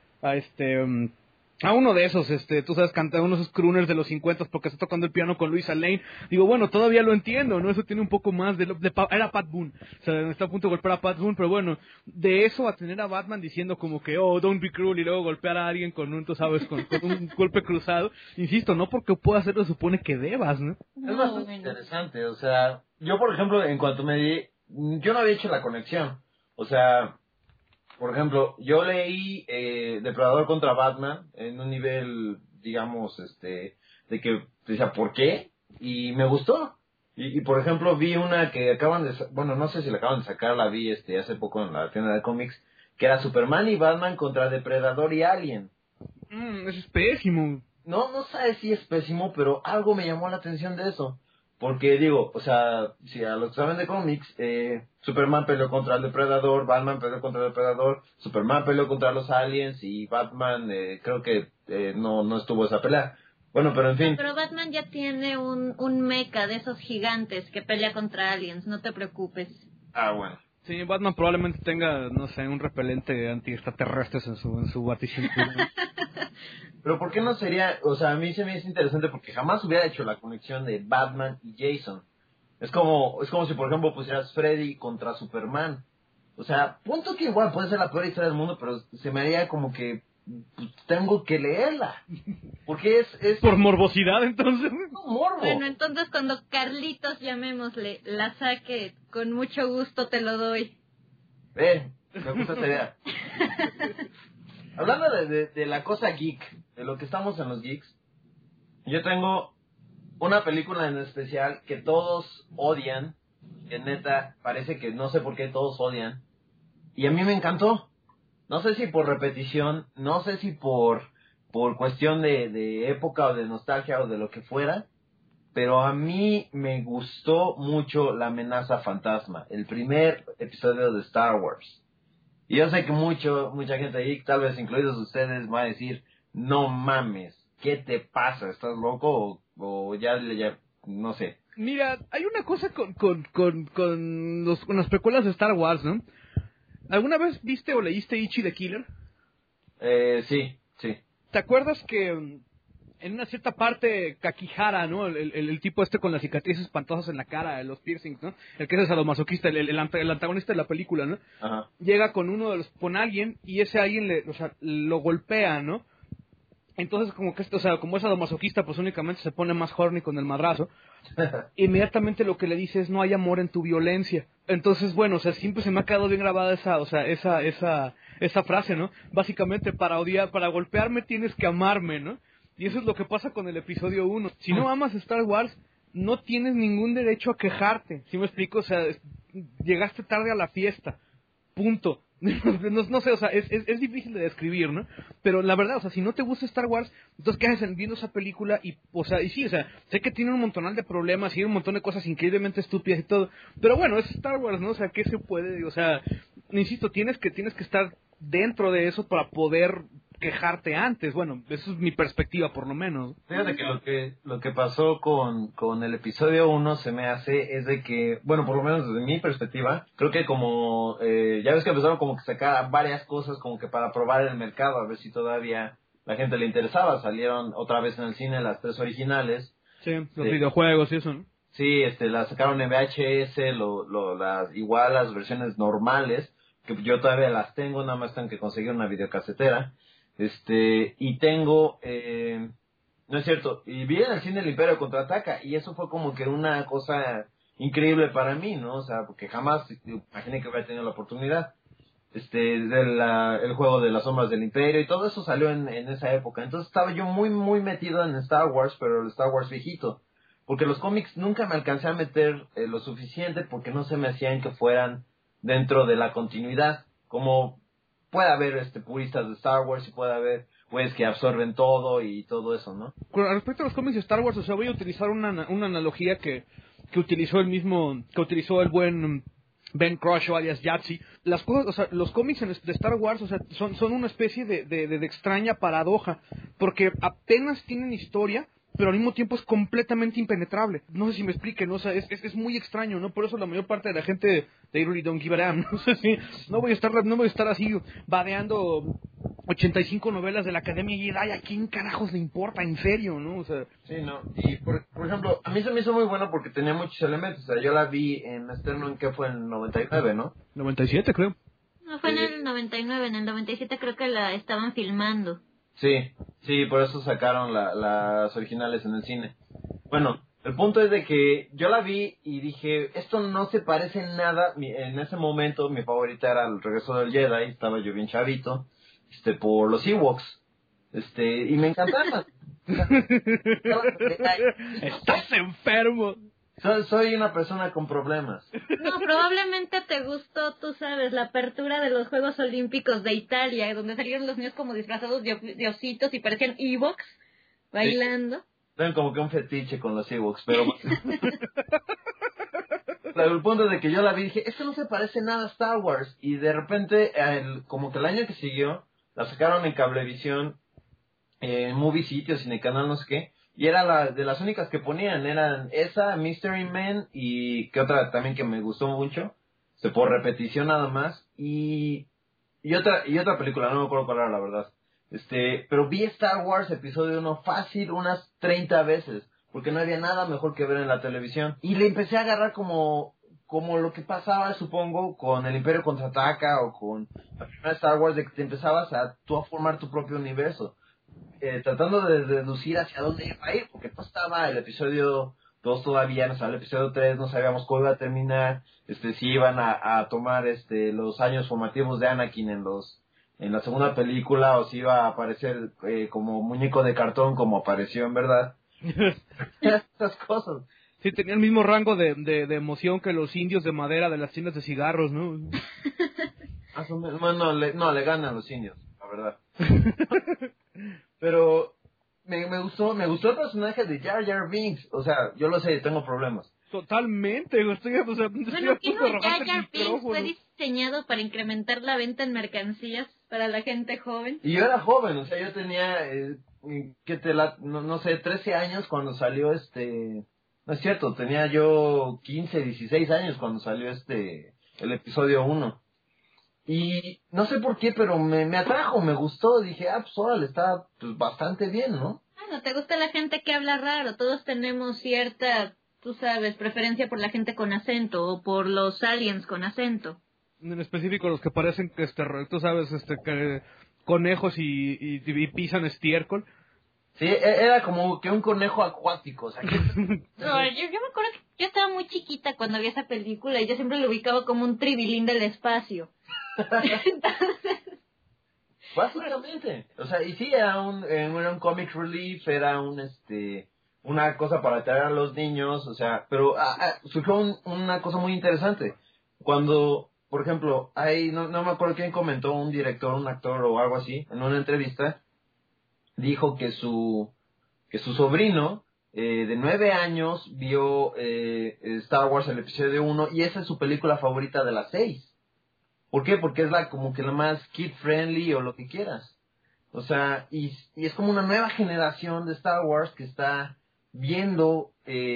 a uno de esos, tú sabes, canta uno de esos crooners de los 50 porque está tocando el piano con Luisa Lane. Digo, bueno, todavía lo entiendo, ¿no? Eso tiene un poco más era Pat Boone. O sea, está a punto de golpear a Pat Boone, pero bueno, de eso a tener a Batman diciendo como que, oh, don't be cruel, y luego golpear a alguien con un, tú sabes, con un golpe cruzado. Insisto, no porque pueda hacerlo supone que debas, ¿no? Es bastante interesante, o sea, yo por ejemplo, en cuanto yo no había hecho la conexión. O sea, por ejemplo, yo leí Depredador contra Batman en un nivel, digamos, de que decía, ¿por qué? Y me gustó. Y por ejemplo, vi una que acaban de... Bueno, no sé si la acaban de sacar, la vi hace poco en la tienda de cómics, que era Superman y Batman contra Depredador y Alien. Eso es pésimo. No sabes si es pésimo, pero algo me llamó la atención de eso. Porque digo, o sea, si a los que saben de cómics, Superman peleó contra el Depredador, Batman peleó contra el Depredador, Superman peleó contra los aliens y Batman creo que no estuvo esa pelea. Bueno, pero en fin. Pero Batman ya tiene un mecha de esos gigantes que pelea contra aliens, no te preocupes. Ah, bueno. Sí, Batman probablemente tenga, no sé, un repelente anti-extraterrestres en su baticintura. Pero ¿por qué no sería? O sea, a mí se me hizo interesante porque jamás hubiera hecho la conexión de Batman y Jason. Es como si, por ejemplo, pusieras Freddy contra Superman. O sea, punto que igual puede ser la peor historia del mundo, pero se me haría como que pues, tengo que leerla. Porque es ¿Por morbosidad, entonces? un morbo. Bueno, entonces cuando Carlitos, llamémosle, la saque, con mucho gusto te lo doy. Me gusta esa idea. Hablando de la cosa geek, de lo que estamos en los geeks, yo tengo una película en especial que todos odian, que neta, parece que no sé por qué todos odian, y a mí me encantó. No sé si por repetición, no sé si por cuestión de época o de nostalgia o de lo que fuera, pero a mí me gustó mucho La Amenaza Fantasma, el primer episodio de Star Wars. Y yo sé que mucha gente ahí, tal vez incluidos ustedes, va a decir, no mames, ¿qué te pasa? ¿Estás loco? O ya, no sé. Mira, hay una cosa con las precuelas de Star Wars, ¿no? ¿Alguna vez viste o leíste Ichi the Killer? Sí. ¿Te acuerdas que en una cierta parte Kakihara, ¿no? El tipo con las cicatrices espantosas en la cara, los piercings, ¿no? El que es el sadomasoquista, el antagonista de la película, ¿no? Ajá. Llega con alguien y ese alguien lo golpea, ¿no? Entonces como como es sadomasoquista, pues únicamente se pone más horny con el madrazo. Inmediatamente lo que le dice es no hay amor en tu violencia. Entonces, bueno, siempre se me ha quedado bien grabada esa frase, ¿no? Básicamente para golpearme tienes que amarme, ¿no? Y eso es lo que pasa con el episodio 1. Si no amas Star Wars, no tienes ningún derecho a quejarte. ¿Sí me explico? O sea, llegaste tarde a la fiesta. Punto. No sé, o sea, es difícil de describir, ¿no? Pero la verdad, o sea, si no te gusta Star Wars, entonces ¿qué haces viendo esa película? Y sí, o sea, sé que tiene un montonal de problemas y un montón de cosas increíblemente estúpidas y todo, pero bueno, es Star Wars, ¿no? O sea, ¿qué se puede? O sea, insisto, tienes que estar dentro de eso para poder quejarte antes. Bueno, esa es mi perspectiva, por lo menos. Fíjate que lo que pasó con el episodio 1 se me hace es de que, bueno, por lo menos desde mi perspectiva, creo que como, ya ves que empezaron como que sacar varias cosas como que para probar el mercado, a ver si todavía la gente le interesaba. Salieron otra vez en el cine las 3 originales. Sí, los videojuegos y eso, ¿no? Sí, las sacaron en VHS, igual las versiones normales, que yo todavía las tengo, nada más tengo que conseguir una videocasetera. Y tengo, no es cierto, y vi en el cine El Imperio Contraataca, y eso fue como que una cosa increíble para mí, ¿no? O sea, porque jamás imaginé que hubiera tenido la oportunidad. El juego de las sombras del Imperio, y todo eso salió en esa época. Entonces estaba yo muy, muy metido en Star Wars, pero el Star Wars viejito. Porque los cómics nunca me alcancé a meter lo suficiente porque no se me hacían que fueran dentro de la continuidad. Como puede haber puristas de Star Wars y puede haber güeyes que absorben todo y todo eso, ¿no? Con respecto a los cómics de Star Wars, o sea, voy a utilizar una analogía que utilizó el buen Ben Crusher alias Yahtzee. Las cosas, o sea, los cómics de Star Wars, o sea, son una especie de extraña paradoja, porque apenas tienen historia, pero al mismo tiempo es completamente impenetrable. No sé si me expliquen, ¿no? O sea, es muy extraño, ¿no? Por eso la mayor parte de la gente they really don't give a damn. No sé si no voy a estar así vadeando 85 novelas de la Academia y ay, ¿a quién carajos le importa? En serio, ¿no? O sea, sí, no. Y por ejemplo, a mí se me hizo muy bueno porque tenía muchos elementos. O sea, yo la vi en estreno en que fue en el 99, ¿no? 97 creo. No, fue en el 99, en el 97 creo que la estaban filmando. Sí, por eso sacaron las originales en el cine. Bueno, El punto es de que yo la vi y dije, esto no se parece en nada. En ese momento mi favorita era El Regreso del Jedi, estaba yo bien chavito, por los Ewoks, y me encantaban. Estás enfermo. Soy una persona con problemas. No, probablemente te gustó, tú sabes, la apertura de los Juegos Olímpicos de Italia, donde salieron los niños como disfrazados de ositos y parecían Ewoks bailando. Sí. Tengo como que un fetiche con los Ewoks, pero... el punto es de que yo la vi y dije, esto no se parece nada a Star Wars. Y de repente, como que el año que siguió, la sacaron en Cablevisión, en Movie Sitios y en el canal no sé qué. Y era de las únicas que ponían, eran esa, Mystery Man y que otra también que me gustó mucho, por repetición nada más, y otra película, no me acuerdo cuál era la verdad. Pero vi Star Wars episodio 1 fácil unas 30 veces, porque no había nada mejor que ver en la televisión. Y le empecé a agarrar como lo que pasaba, supongo, con el Imperio Contraataca o con la primera Star Wars, de que te empezabas tú a formar tu propio universo. Tratando de deducir hacia dónde iba a ir, porque no estaba el episodio 2 todavía, no estaba el episodio 3, no sabíamos cómo iba a terminar, si iban a tomar los años formativos de Anakin en la segunda película, o si iba a aparecer como muñeco de cartón como apareció en verdad. Estas cosas. Sí, tenía el mismo rango de emoción que los indios de madera de las tiendas de cigarros, ¿no? Bueno, le ganan los indios, la verdad. Pero me gustó el personaje de Jar Jar Binks. O sea, yo lo sé, tengo problemas. Totalmente, bueno, ¿qué no? Jar Jar Binks fue diseñado para incrementar la venta en mercancías para la gente joven. Y yo era joven, o sea, yo tenía, no sé, 13 años cuando salió No es cierto, tenía yo 15, 16 años cuando salió el episodio 1. Y no sé por qué, pero me atrajo, me gustó. Dije, pues órale, está pues, bastante bien, ¿no? Bueno, te gusta la gente que habla raro. Todos tenemos cierta, tú sabes, preferencia por la gente con acento o por los aliens con acento. En específico los que parecen, tú sabes, que conejos y pisan estiércol. Sí, era como que un conejo acuático. O sea, No, yo me acuerdo que yo estaba muy chiquita cuando vi esa película y yo siempre lo ubicaba como un tribilín del espacio. Entonces... Básicamente. O sea, y sí, era un comic relief, era una cosa para atraer a los niños, o sea, pero surgió una cosa muy interesante. Cuando, por ejemplo, no me acuerdo quién comentó, un director, un actor o algo así, en una entrevista, dijo que su sobrino de 9 años vio Star Wars el episodio 1 y esa es su película favorita de las 6. ¿Por qué? Porque es como que la más kid friendly o lo que quieras. O sea, y es como una nueva generación de Star Wars que está viendo,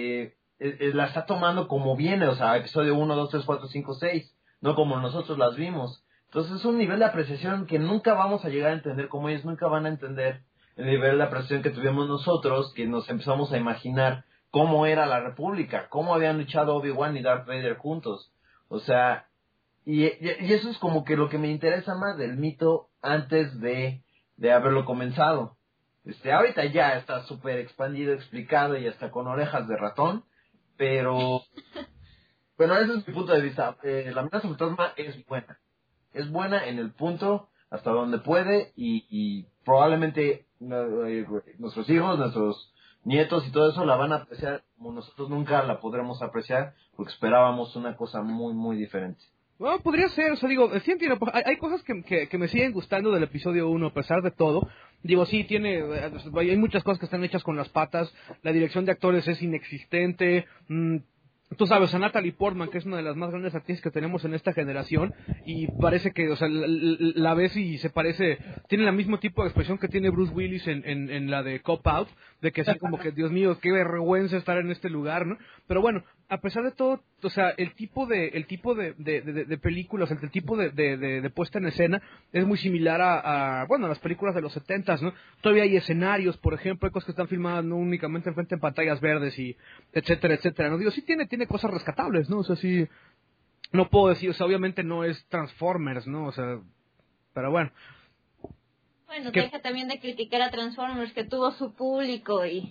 la está tomando como viene, o sea, episodio 1, 2, 3, 4, 5, 6, no como nosotros las vimos. Entonces es un nivel de apreciación que nunca vamos a llegar a entender, como ellos nunca van a entender el nivel de apreciación que tuvimos nosotros, que nos empezamos a imaginar cómo era la República, cómo habían luchado Obi-Wan y Darth Vader juntos. O sea, y eso es como que lo que me interesa más del mito antes de haberlo comenzado. Ahorita ya está súper expandido, explicado y hasta con orejas de ratón, pero bueno, ese es mi punto de vista. La amenaza fantasma es buena. Es buena en el punto hasta donde puede y probablemente nuestros hijos, nuestros nietos y todo eso la van a apreciar como nosotros nunca la podremos apreciar porque esperábamos una cosa muy, muy diferente. Bueno, podría ser, o sea, digo, sí entiendo, hay cosas que me siguen gustando del episodio 1 a pesar de todo. Digo, sí, hay muchas cosas que están hechas con las patas, la dirección de actores es inexistente, tú sabes, a Natalie Portman, que es una de las más grandes actrices que tenemos en esta generación, y parece que, o sea, la ves y se parece, tiene el mismo tipo de expresión que tiene Bruce Willis en la de Cop Out, de que así como que, Dios mío, qué vergüenza estar en este lugar, ¿no? Pero bueno, a pesar de todo, o sea, el tipo de películas, el tipo de puesta en escena es muy similar a las películas de los 70s, ¿no? Todavía hay escenarios, por ejemplo, hay cosas que están filmadas no únicamente enfrente en pantallas verdes y etcétera, etcétera, ¿no? Digo, sí tiene cosas rescatables, ¿no? O sea, sí, no puedo decir, o sea, obviamente no es Transformers, ¿no? O sea, pero bueno. Bueno, deja también de criticar a Transformers, que tuvo su público y...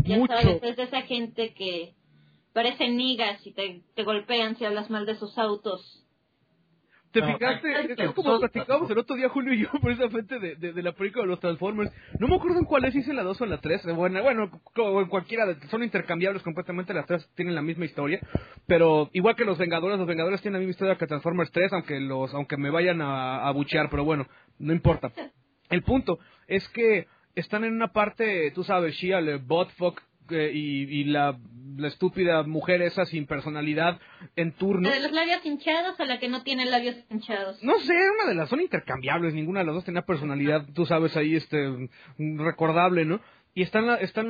Ya mucho. sabes, es de esa gente que parecen nigas y te golpean si hablas mal de sus autos. ¿Te No, fijaste? Es como platicábamos el otro día, Julio y yo, precisamente de la película de los Transformers. No me acuerdo en cuál es, si es en la 2 o en la 3. Bueno, en cualquiera, son intercambiables completamente, las tres tienen la misma historia. Pero igual que los Vengadores tienen la misma historia que Transformers 3, aunque me vayan a abuchear, pero bueno, no importa. El punto es que están en una parte, tú sabes, Shia, el botfuck, y la estúpida mujer esa sin personalidad en turno. ¿La de los labios hinchados o la que no tiene labios hinchados? No sé, una de las son intercambiables, ninguna de las dos tenía personalidad, tú sabes, ahí recordable, ¿no? Y están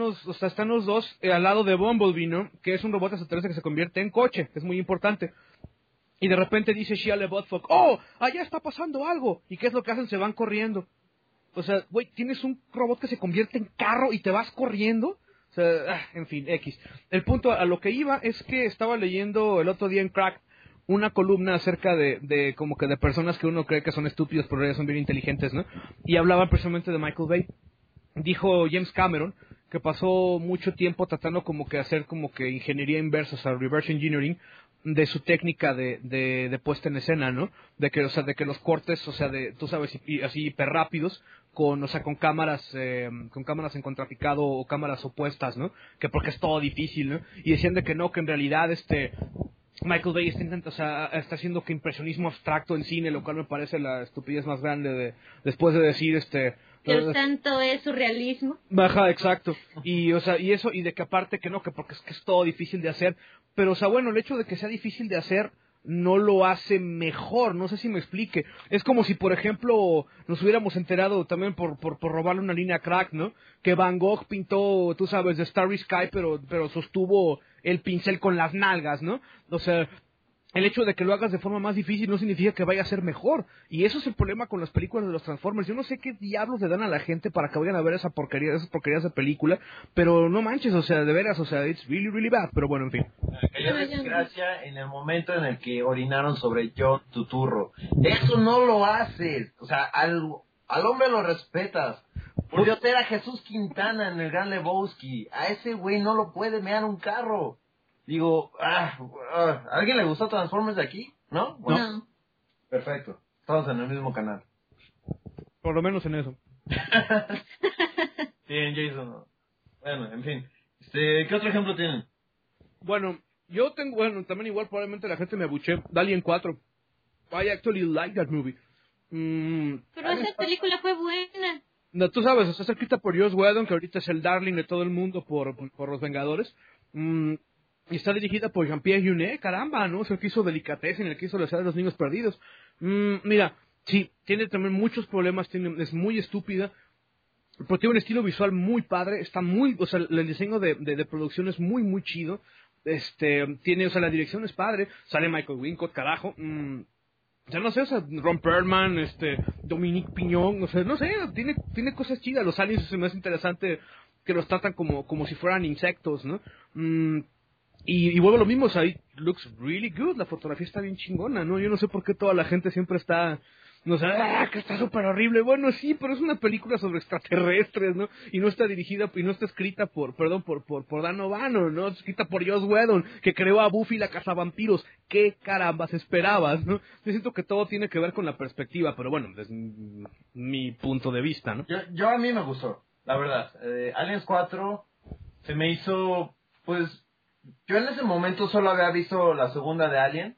los dos al lado de Bumblebee, ¿no? Que es un robot extraterrestre que se convierte en coche, es muy importante. Y de repente dice Shia LaBeouf, ¡oh! Allá está pasando algo. ¿Y qué es lo que hacen? Se van corriendo. O sea, güey, tienes un robot que se convierte en carro y te vas corriendo. O sea, en fin, X. El punto a lo que iba es que estaba leyendo el otro día en Cracked una columna acerca de como que de personas que uno cree que son estúpidos, pero en realidad son bien inteligentes, ¿no? Y hablaban precisamente de Michael Bay. Dijo James Cameron que pasó mucho tiempo tratando como que hacer como que ingeniería inversa, o sea, reverse engineering, de su técnica de puesta en escena, ¿no? De que los cortes, o sea, tú sabes, así hiper rápidos, con cámaras en contrapicado o cámaras opuestas, ¿no? Que porque es todo difícil, ¿no? Y decían de que no, que en realidad Michael Bay está haciendo que impresionismo abstracto en cine, lo cual me parece la estupidez más grande después de decir Que el santo es surrealismo. Baja, exacto. Y eso, y de que aparte que no, que porque es todo difícil de hacer. Pero, o sea, bueno, el hecho de que sea difícil de hacer no lo hace mejor, no sé si me explique. Es como si, por ejemplo, nos hubiéramos enterado también por robarle una línea crack, ¿no? Que Van Gogh pintó, tú sabes, de Starry Sky, pero sostuvo el pincel con las nalgas, ¿no? O sea, el hecho de que lo hagas de forma más difícil no significa que vaya a ser mejor. Y eso es el problema con las películas de los Transformers. Yo no sé qué diablos le dan a la gente para que vayan a ver esas porquerías de película, pero no manches, o sea, de veras, o sea, it's really, really bad. Pero bueno, en fin. Cayó desgracia en el momento en el que orinaron sobre John Turturro. Eso no lo haces. O sea, al hombre lo respetas. Por Dios, era Jesús Quintana en el Gran Lebowski. A ese güey no lo puede mear un carro. Digo, ¿a alguien le gustó Transformers de aquí? ¿No? Bueno, No. Perfecto. Estamos en el mismo canal. Por lo menos en eso. Sí, en Jason. ¿No? Bueno, en fin. ¿Qué otro ejemplo tienen? Bueno, yo tengo, también igual probablemente la gente me abuche. Alien 4. I actually like that movie. Pero esa película fue buena. No, tú sabes, está escrita por Joss Whedon, que ahorita es el darling de todo el mundo por los Vengadores. Y está dirigida por Jean-Pierre Jeunet, caramba, ¿no? Es el que hizo Delicatessen, el que hizo La ciudad de los niños perdidos. Mira, sí, tiene también muchos problemas, es muy estúpida, pero tiene un estilo visual muy padre, está muy, o sea, el diseño de producción es muy, muy chido. Tiene, o sea, la dirección es padre, sale Michael Wincott, carajo. Ya no sé, o sea, Ron Perlman, Dominique Piñón, o sea, no sé, tiene cosas chidas. Los aliens es más interesante que los tratan como si fueran insectos, ¿no? Y vuelvo a lo mismo, o sea, it looks really good, la fotografía está bien chingona, ¿no? Yo no sé por qué toda la gente siempre está, no sé, que está súper horrible. Bueno, sí, pero es una película sobre extraterrestres, ¿no? Y no está dirigida, y no está escrita por Dan O'Bannon, ¿no? Es escrita por Joss Whedon, que creó a Buffy la cazavampiros. ¿Qué carambas esperabas, no? Yo siento que todo tiene que ver con la perspectiva, pero bueno, desde mi punto de vista, ¿no? Yo a mí me gustó, la verdad. Aliens 4 se me hizo, pues, yo en ese momento solo había visto la segunda de Alien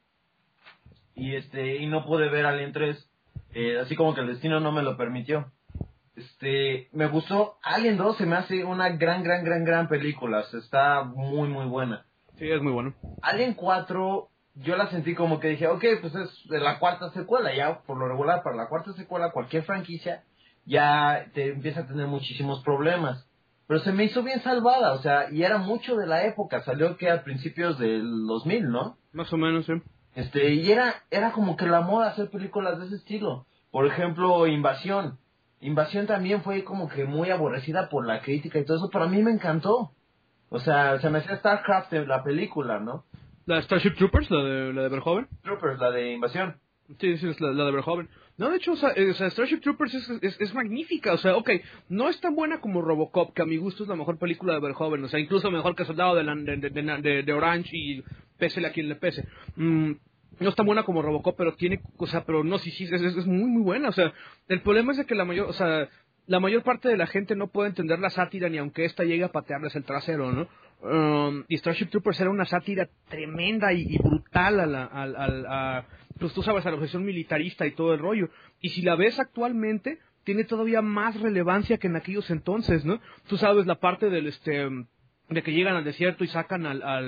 y no pude ver Alien 3, así como que el destino no me lo permitió. Me gustó. Alien 2 se me hace una gran película, está muy muy buena. Sí, es muy bueno. Alien 4 yo la sentí como que dije, ok, pues es de la cuarta secuela, ya por lo regular para la cuarta secuela cualquier franquicia ya te empieza a tener muchísimos problemas. Pero se me hizo bien salvada, o sea, y era mucho de la época, salió que a principios del 2000, ¿no? Más o menos, sí. Y era como que la moda hacer películas de ese estilo. Por ejemplo, Invasión. Invasión también fue como que muy aborrecida por la crítica y todo eso, pero a mí me encantó. O sea, se me hacía StarCraft la película, ¿no? ¿La Starship Troopers, la de Verhoeven? Troopers, la de Invasión. Sí, sí, es la de Verhoeven. No, de hecho, o sea, Starship Troopers es magnífica. O sea, ok, no es tan buena como Robocop, que a mi gusto es la mejor película de Verhoeven. O sea, incluso mejor que Soldado de Orange y pésele a quien le pese. No es tan buena como Robocop, pero tiene, o sea, pero no, sí, es muy, muy buena. O sea, el problema es de que la mayor parte de la gente no puede entender la sátira ni aunque ésta llegue a patearles el trasero, ¿no? Y Starship Troopers era una sátira tremenda y brutal pues tú sabes, a la obsesión militarista y todo el rollo. Y si la ves actualmente, tiene todavía más relevancia que en aquellos entonces, ¿no? Tú sabes la parte de que llegan al desierto y sacan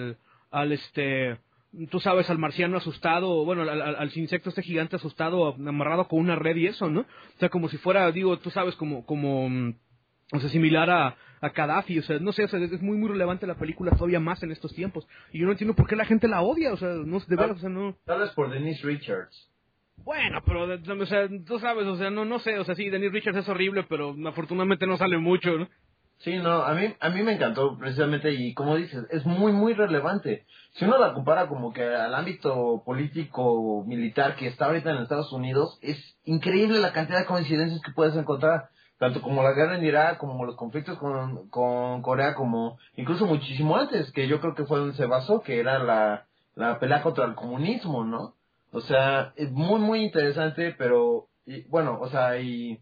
tú sabes, al marciano asustado, bueno, al insecto gigante asustado, amarrado con una red y eso, ¿no? O sea, como si fuera, digo, tú sabes, o sea, similar a Gaddafi, o sea, no sé, o sea, es muy, muy relevante la película todavía más en estos tiempos. Y yo no entiendo por qué la gente la odia, o sea, no, de veras, o sea, no... Tal vez por Denise Richards. Bueno, pero, o sea, tú sabes, o sea, no sé, o sea, sí, Denise Richards es horrible, pero afortunadamente no sale mucho, ¿no? Sí, no, a mí me encantó precisamente y como dices, es muy, muy relevante. Si uno la compara como que al ámbito político militar que está ahorita en Estados Unidos, es increíble la cantidad de coincidencias que puedes encontrar. Tanto como la guerra en Irak, como los conflictos con Corea, como incluso muchísimo antes, que yo creo que fue donde se basó, que era la pelea contra el comunismo, ¿no? O sea, es muy, muy interesante, pero, bueno, o sea,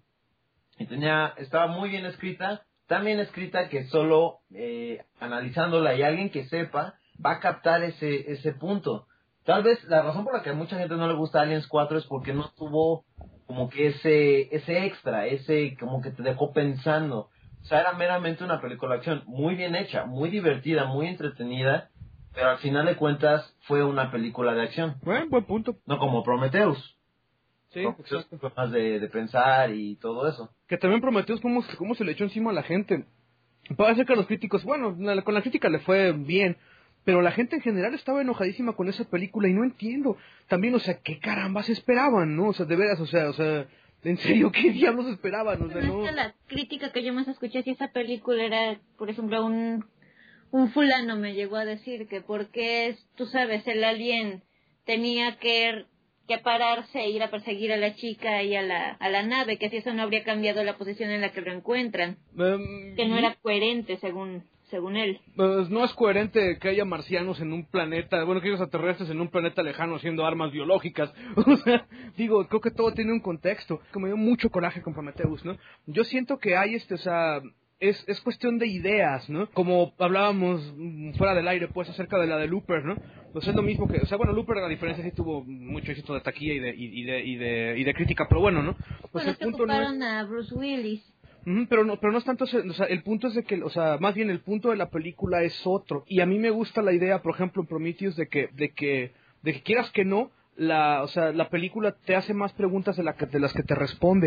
estaba muy bien escrita, tan bien escrita que solo analizándola y alguien que sepa va a captar ese punto. Tal vez la razón por la que a mucha gente no le gusta Aliens 4 es porque no tuvo como que ese extra, como que te dejó pensando. O sea, era meramente una película de acción muy bien hecha, muy divertida, muy entretenida, pero al final de cuentas fue una película de acción. Buen punto. No como Prometheus. Sí, Prometheus exacto. fue más de pensar y todo eso. Que también Prometheus cómo se le echó encima a la gente. Parece que a los críticos, bueno, con la crítica le fue bien, pero la gente en general estaba enojadísima con esa película y no entiendo. También, o sea, ¿qué carambas esperaban, no? O sea, de veras, o sea, en serio, ¿qué diablos esperaban? O sea, Bueno, no... es que la crítica que yo más escuché si esa película era, por ejemplo, un fulano me llegó a decir que porque, tú sabes, el alien tenía que pararse e ir a perseguir a la chica y a la nave, que si eso no habría cambiado la posición en la que lo encuentran, que no era coherente según él. Pues no es coherente que haya marcianos en un planeta, bueno, que haya extraterrestres en un planeta lejano haciendo armas biológicas. O sea, digo, creo que todo tiene un contexto. Que me dio mucho coraje con Prometheus, ¿no? Yo siento que hay o sea... Es cuestión de ideas, ¿no? Como hablábamos fuera del aire, pues, acerca de la de Looper, ¿no? Pues es lo mismo que... O sea, bueno, Looper, la diferencia sí tuvo mucho éxito de taquilla y de crítica, pero bueno, ¿no? Pues Bueno, el se punto ocuparon no es... a Bruce Willis. Pero no es tanto, o sea, el punto es de que, o sea, más bien el punto de la película es otro. Y a mí me gusta la idea, por ejemplo, en Prometheus de que quieras que no, o sea, la película te hace más preguntas de las que te responde.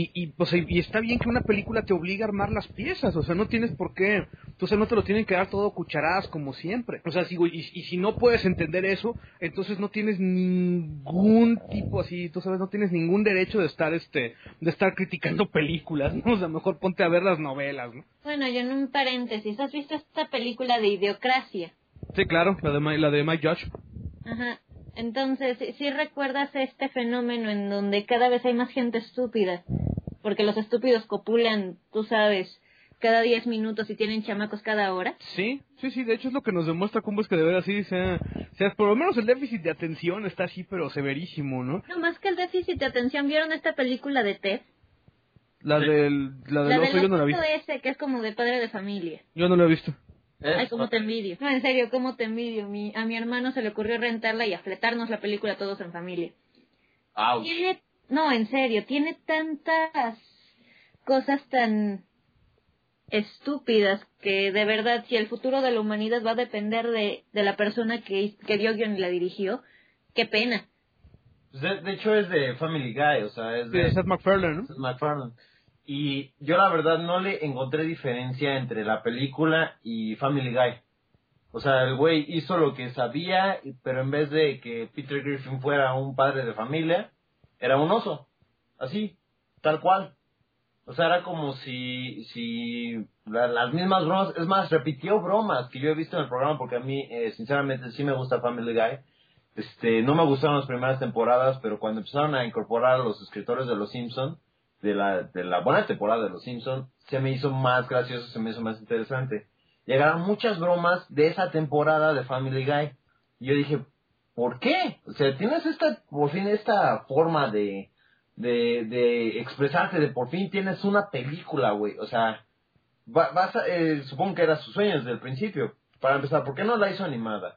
Y está bien que una película te obliga a armar las piezas, o sea, no tienes por qué, o sea, no te lo tienen que dar todo cucharadas como siempre. O sea, y si no puedes entender eso, entonces no tienes ningún tipo así, tú sabes, no tienes ningún derecho de estar criticando películas, ¿no? O sea, mejor ponte a ver las novelas, ¿no? Bueno, y en un paréntesis, ¿has visto esta película de Idiocracia? Sí, claro, la de Mike Judge. Ajá. Entonces, ¿sí recuerdas este fenómeno en donde cada vez hay más gente estúpida? Porque los estúpidos copulan, tú sabes, cada 10 minutos y tienen chamacos cada hora. Sí, de hecho es lo que nos demuestra cómo es que de veras sí sea, por lo menos el déficit de atención está así, pero severísimo, ¿no? No, más que el déficit de atención, ¿vieron esta película de Ted? La del oso yo no la vi. Ese que es como de padre de familia. Yo no la he visto. Ay, cómo te envidio. No, en serio, cómo te envidio. A mi hermano se le ocurrió rentarla y afletarnos la película todos en familia. Ouch. No, en serio, tiene tantas cosas tan estúpidas que de verdad, si el futuro de la humanidad va a depender de la persona que dio guión y la dirigió, qué pena. De hecho es de Family Guy, o sea, es de Seth MacFarlane, ¿no? Seth MacFarlane. Y yo la verdad no le encontré diferencia entre la película y Family Guy. O sea, el güey hizo lo que sabía, pero en vez de que Peter Griffin fuera un padre de familia, era un oso. Así, tal cual. O sea, era como si las mismas bromas, es más, repitió bromas que yo he visto en el programa porque a mí, sinceramente, sí me gusta Family Guy. No me gustaron las primeras temporadas, pero cuando empezaron a incorporar a los escritores de Los Simpson, de la buena temporada de Los Simpson, se me hizo más gracioso, se me hizo más interesante. Llegaron muchas bromas de esa temporada de Family Guy. Y yo dije, ¿por qué? O sea, tienes por fin esta forma de expresarte, de por fin tienes una película, güey. O sea, supongo que era su sueño desde el principio. Para empezar, ¿por qué no la hizo animada?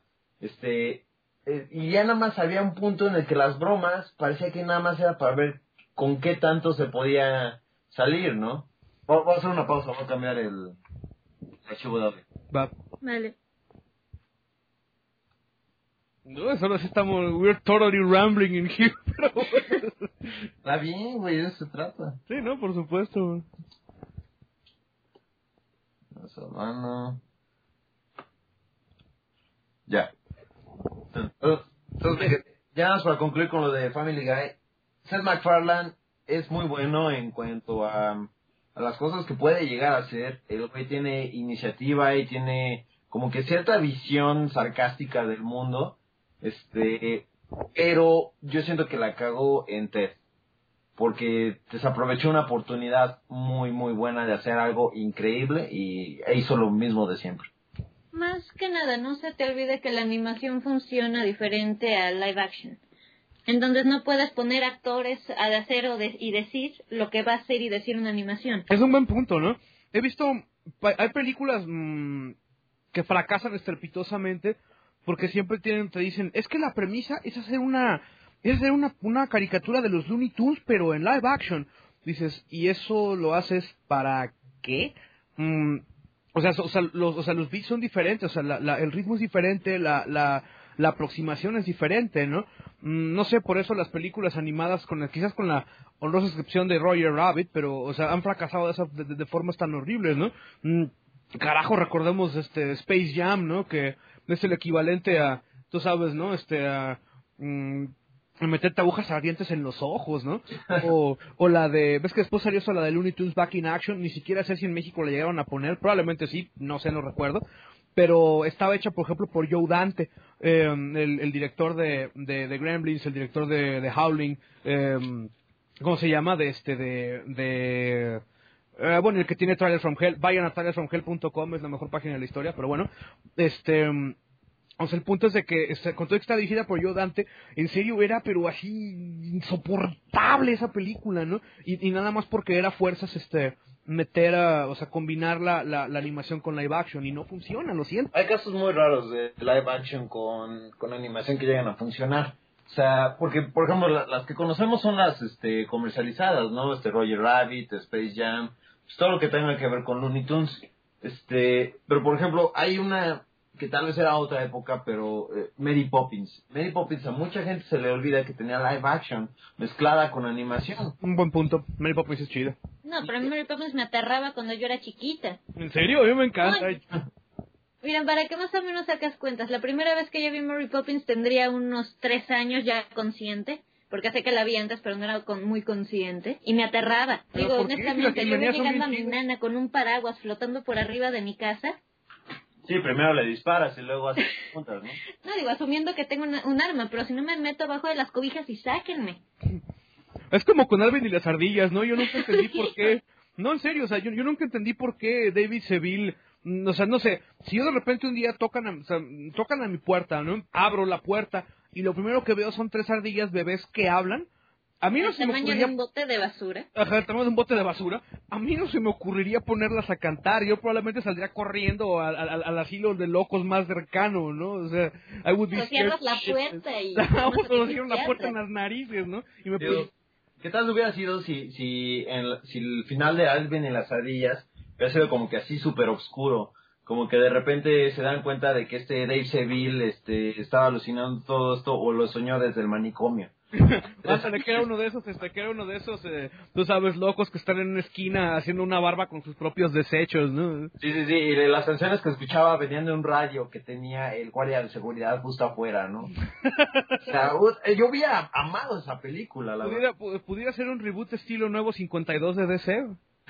Y ya nada más había un punto en el que las bromas parecía que nada más era para ver con qué tanto se podía salir, ¿no? Voy a hacer una pausa, voy a cambiar el archivo de audio. Va. Vale. No, solo sí estamos... We're totally rambling in here, pero bueno. Está bien, güey, de eso se trata. Sí, no, por supuesto, güey. Mano. Ya. Entonces, ya más para concluir con lo de Family Guy, Seth MacFarlane es muy bueno en cuanto a las cosas que puede llegar a hacer. El güey tiene iniciativa y tiene como que cierta visión sarcástica del mundo, pero yo siento que la cagó en Ted, porque desaprovechó una oportunidad muy muy buena de hacer algo increíble e hizo lo mismo de siempre. Más que nada, no se te olvide que la animación funciona diferente a live action. Entonces no puedes poner actores a hacer y decir lo que va a hacer y decir una animación. Es un buen punto, ¿no? He visto... Hay películas que fracasan estrepitosamente porque siempre te dicen, es que la premisa es hacer una caricatura de los Looney Tunes, pero en live action. Dices, ¿y eso lo haces para qué? Los beats son diferentes, o sea, el ritmo es diferente, la aproximación es diferente, ¿no? No sé, por eso las películas animadas, quizás con la honrosa excepción de Roger Rabbit, pero, o sea, han fracasado de formas tan horribles, ¿no? Carajo, recordemos Space Jam, ¿no? Que es el equivalente a, tú sabes, ¿no? Meterte agujas ardientes en los ojos, ¿no? O la de... ¿Ves que después salió la de Looney Tunes Back in Action? Ni siquiera sé si en México la llegaron a poner. Probablemente sí, no sé, no recuerdo. Pero estaba hecha, por ejemplo, por Joe Dante, el director de Gremlins, el director de Howling, ¿cómo se llama? Bueno, el que tiene Trailer from Hell. Vayan a trailerfromhell.com, es la mejor página de la historia, pero bueno. O sea, el punto es de que con todo que está dirigida por Joe Dante, en serio era, pero así, insoportable esa película, ¿no? Y nada más porque era fuerzas, combinar la animación con live action, y no funciona, lo siento. Hay casos muy raros de live action con animación que llegan a funcionar. O sea, porque, por ejemplo, las que conocemos son las comercializadas, ¿no? Roger Rabbit, Space Jam, pues todo lo que tenga que ver con Looney Tunes. Pero, por ejemplo, hay una que tal vez era otra época, pero Mary Poppins. Mary Poppins a mucha gente se le olvida que tenía live action mezclada con animación. Un buen punto. Mary Poppins es chida. No, pero a mí Mary Poppins me aterraba cuando yo era chiquita. ¿En serio? A mí me encanta. Miren, para que más o menos sacas cuentas, la primera vez que yo vi Mary Poppins tendría unos 3 años ya consciente, porque sé que la vi antes, pero no era muy consciente, y me aterraba. Digo, honestamente, yo iba llegando a mi nana con un paraguas flotando por arriba de mi casa. Sí, primero le disparas y luego haces puntas, ¿no? No, digo, asumiendo que tengo un arma, pero si no me meto abajo de las cobijas y sáquenme. Es como con Alvin y las ardillas, ¿no? Yo nunca entendí por qué... No, en serio, o sea, yo nunca entendí por qué David Seville... O sea, no sé, si yo de repente un día tocan a mi puerta, ¿no? Abro la puerta y lo primero que veo son 3 ardillas bebés que hablan. A mí no se me ocurriría... ¿El tamaño de un bote de basura? Ajá, el tamaño de un bote de basura. A mí no se me ocurriría ponerlas a cantar. Yo probablemente saldría corriendo al asilo de locos más cercano, ¿no? O sea, I would be scared. Cierras la puerta y... Vamos, cierran la puerta en las narices, ¿no? Y me ¿Qué tal hubiera sido si el final de Alvin y las ardillas hubiera sido como que así súper oscuro? Como que de repente se dan cuenta de que Dave Seville estaba alucinando todo esto o lo soñó desde el manicomio. Hasta le queda uno de esos, tú sabes, locos que están en una esquina haciendo una barba con sus propios desechos, ¿no? Sí, y las canciones que escuchaba venían de un radio que tenía el guardia de seguridad justo afuera, ¿no? O sea, yo hubiera amado esa película, la verdad. Pudiera ser un reboot estilo Nuevo 52 de DC.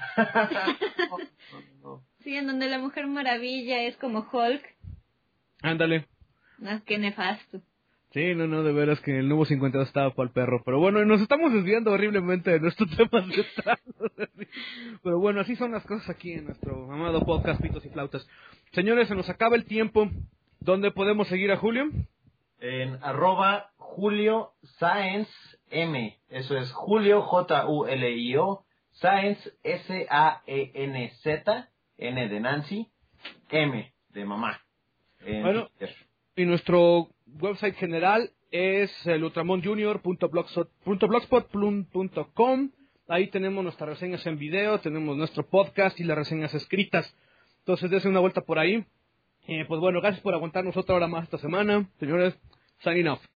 No. Sí, en donde la Mujer Maravilla es como Hulk. Ándale. No, qué nefasto. Sí, no, de veras que el nuevo 52 estaba para el perro. Pero bueno, nos estamos desviando horriblemente de nuestros temas de Pero bueno, así son las cosas aquí en nuestro amado podcast Pitos y Flautas. Señores, se nos acaba el tiempo. ¿Dónde podemos seguir a Julio? En @Julio Sáenz M. Eso es Julio, Julio, Sáenz, Saenz, N de Nancy, M de mamá. Bueno, y nuestro website general es el ultramonjunior.blogspot.com. Ahí tenemos nuestras reseñas en video, tenemos nuestro podcast y las reseñas escritas. Entonces, dense una vuelta por ahí. Pues bueno, gracias por aguantarnos otra hora más esta semana. Señores, signing off.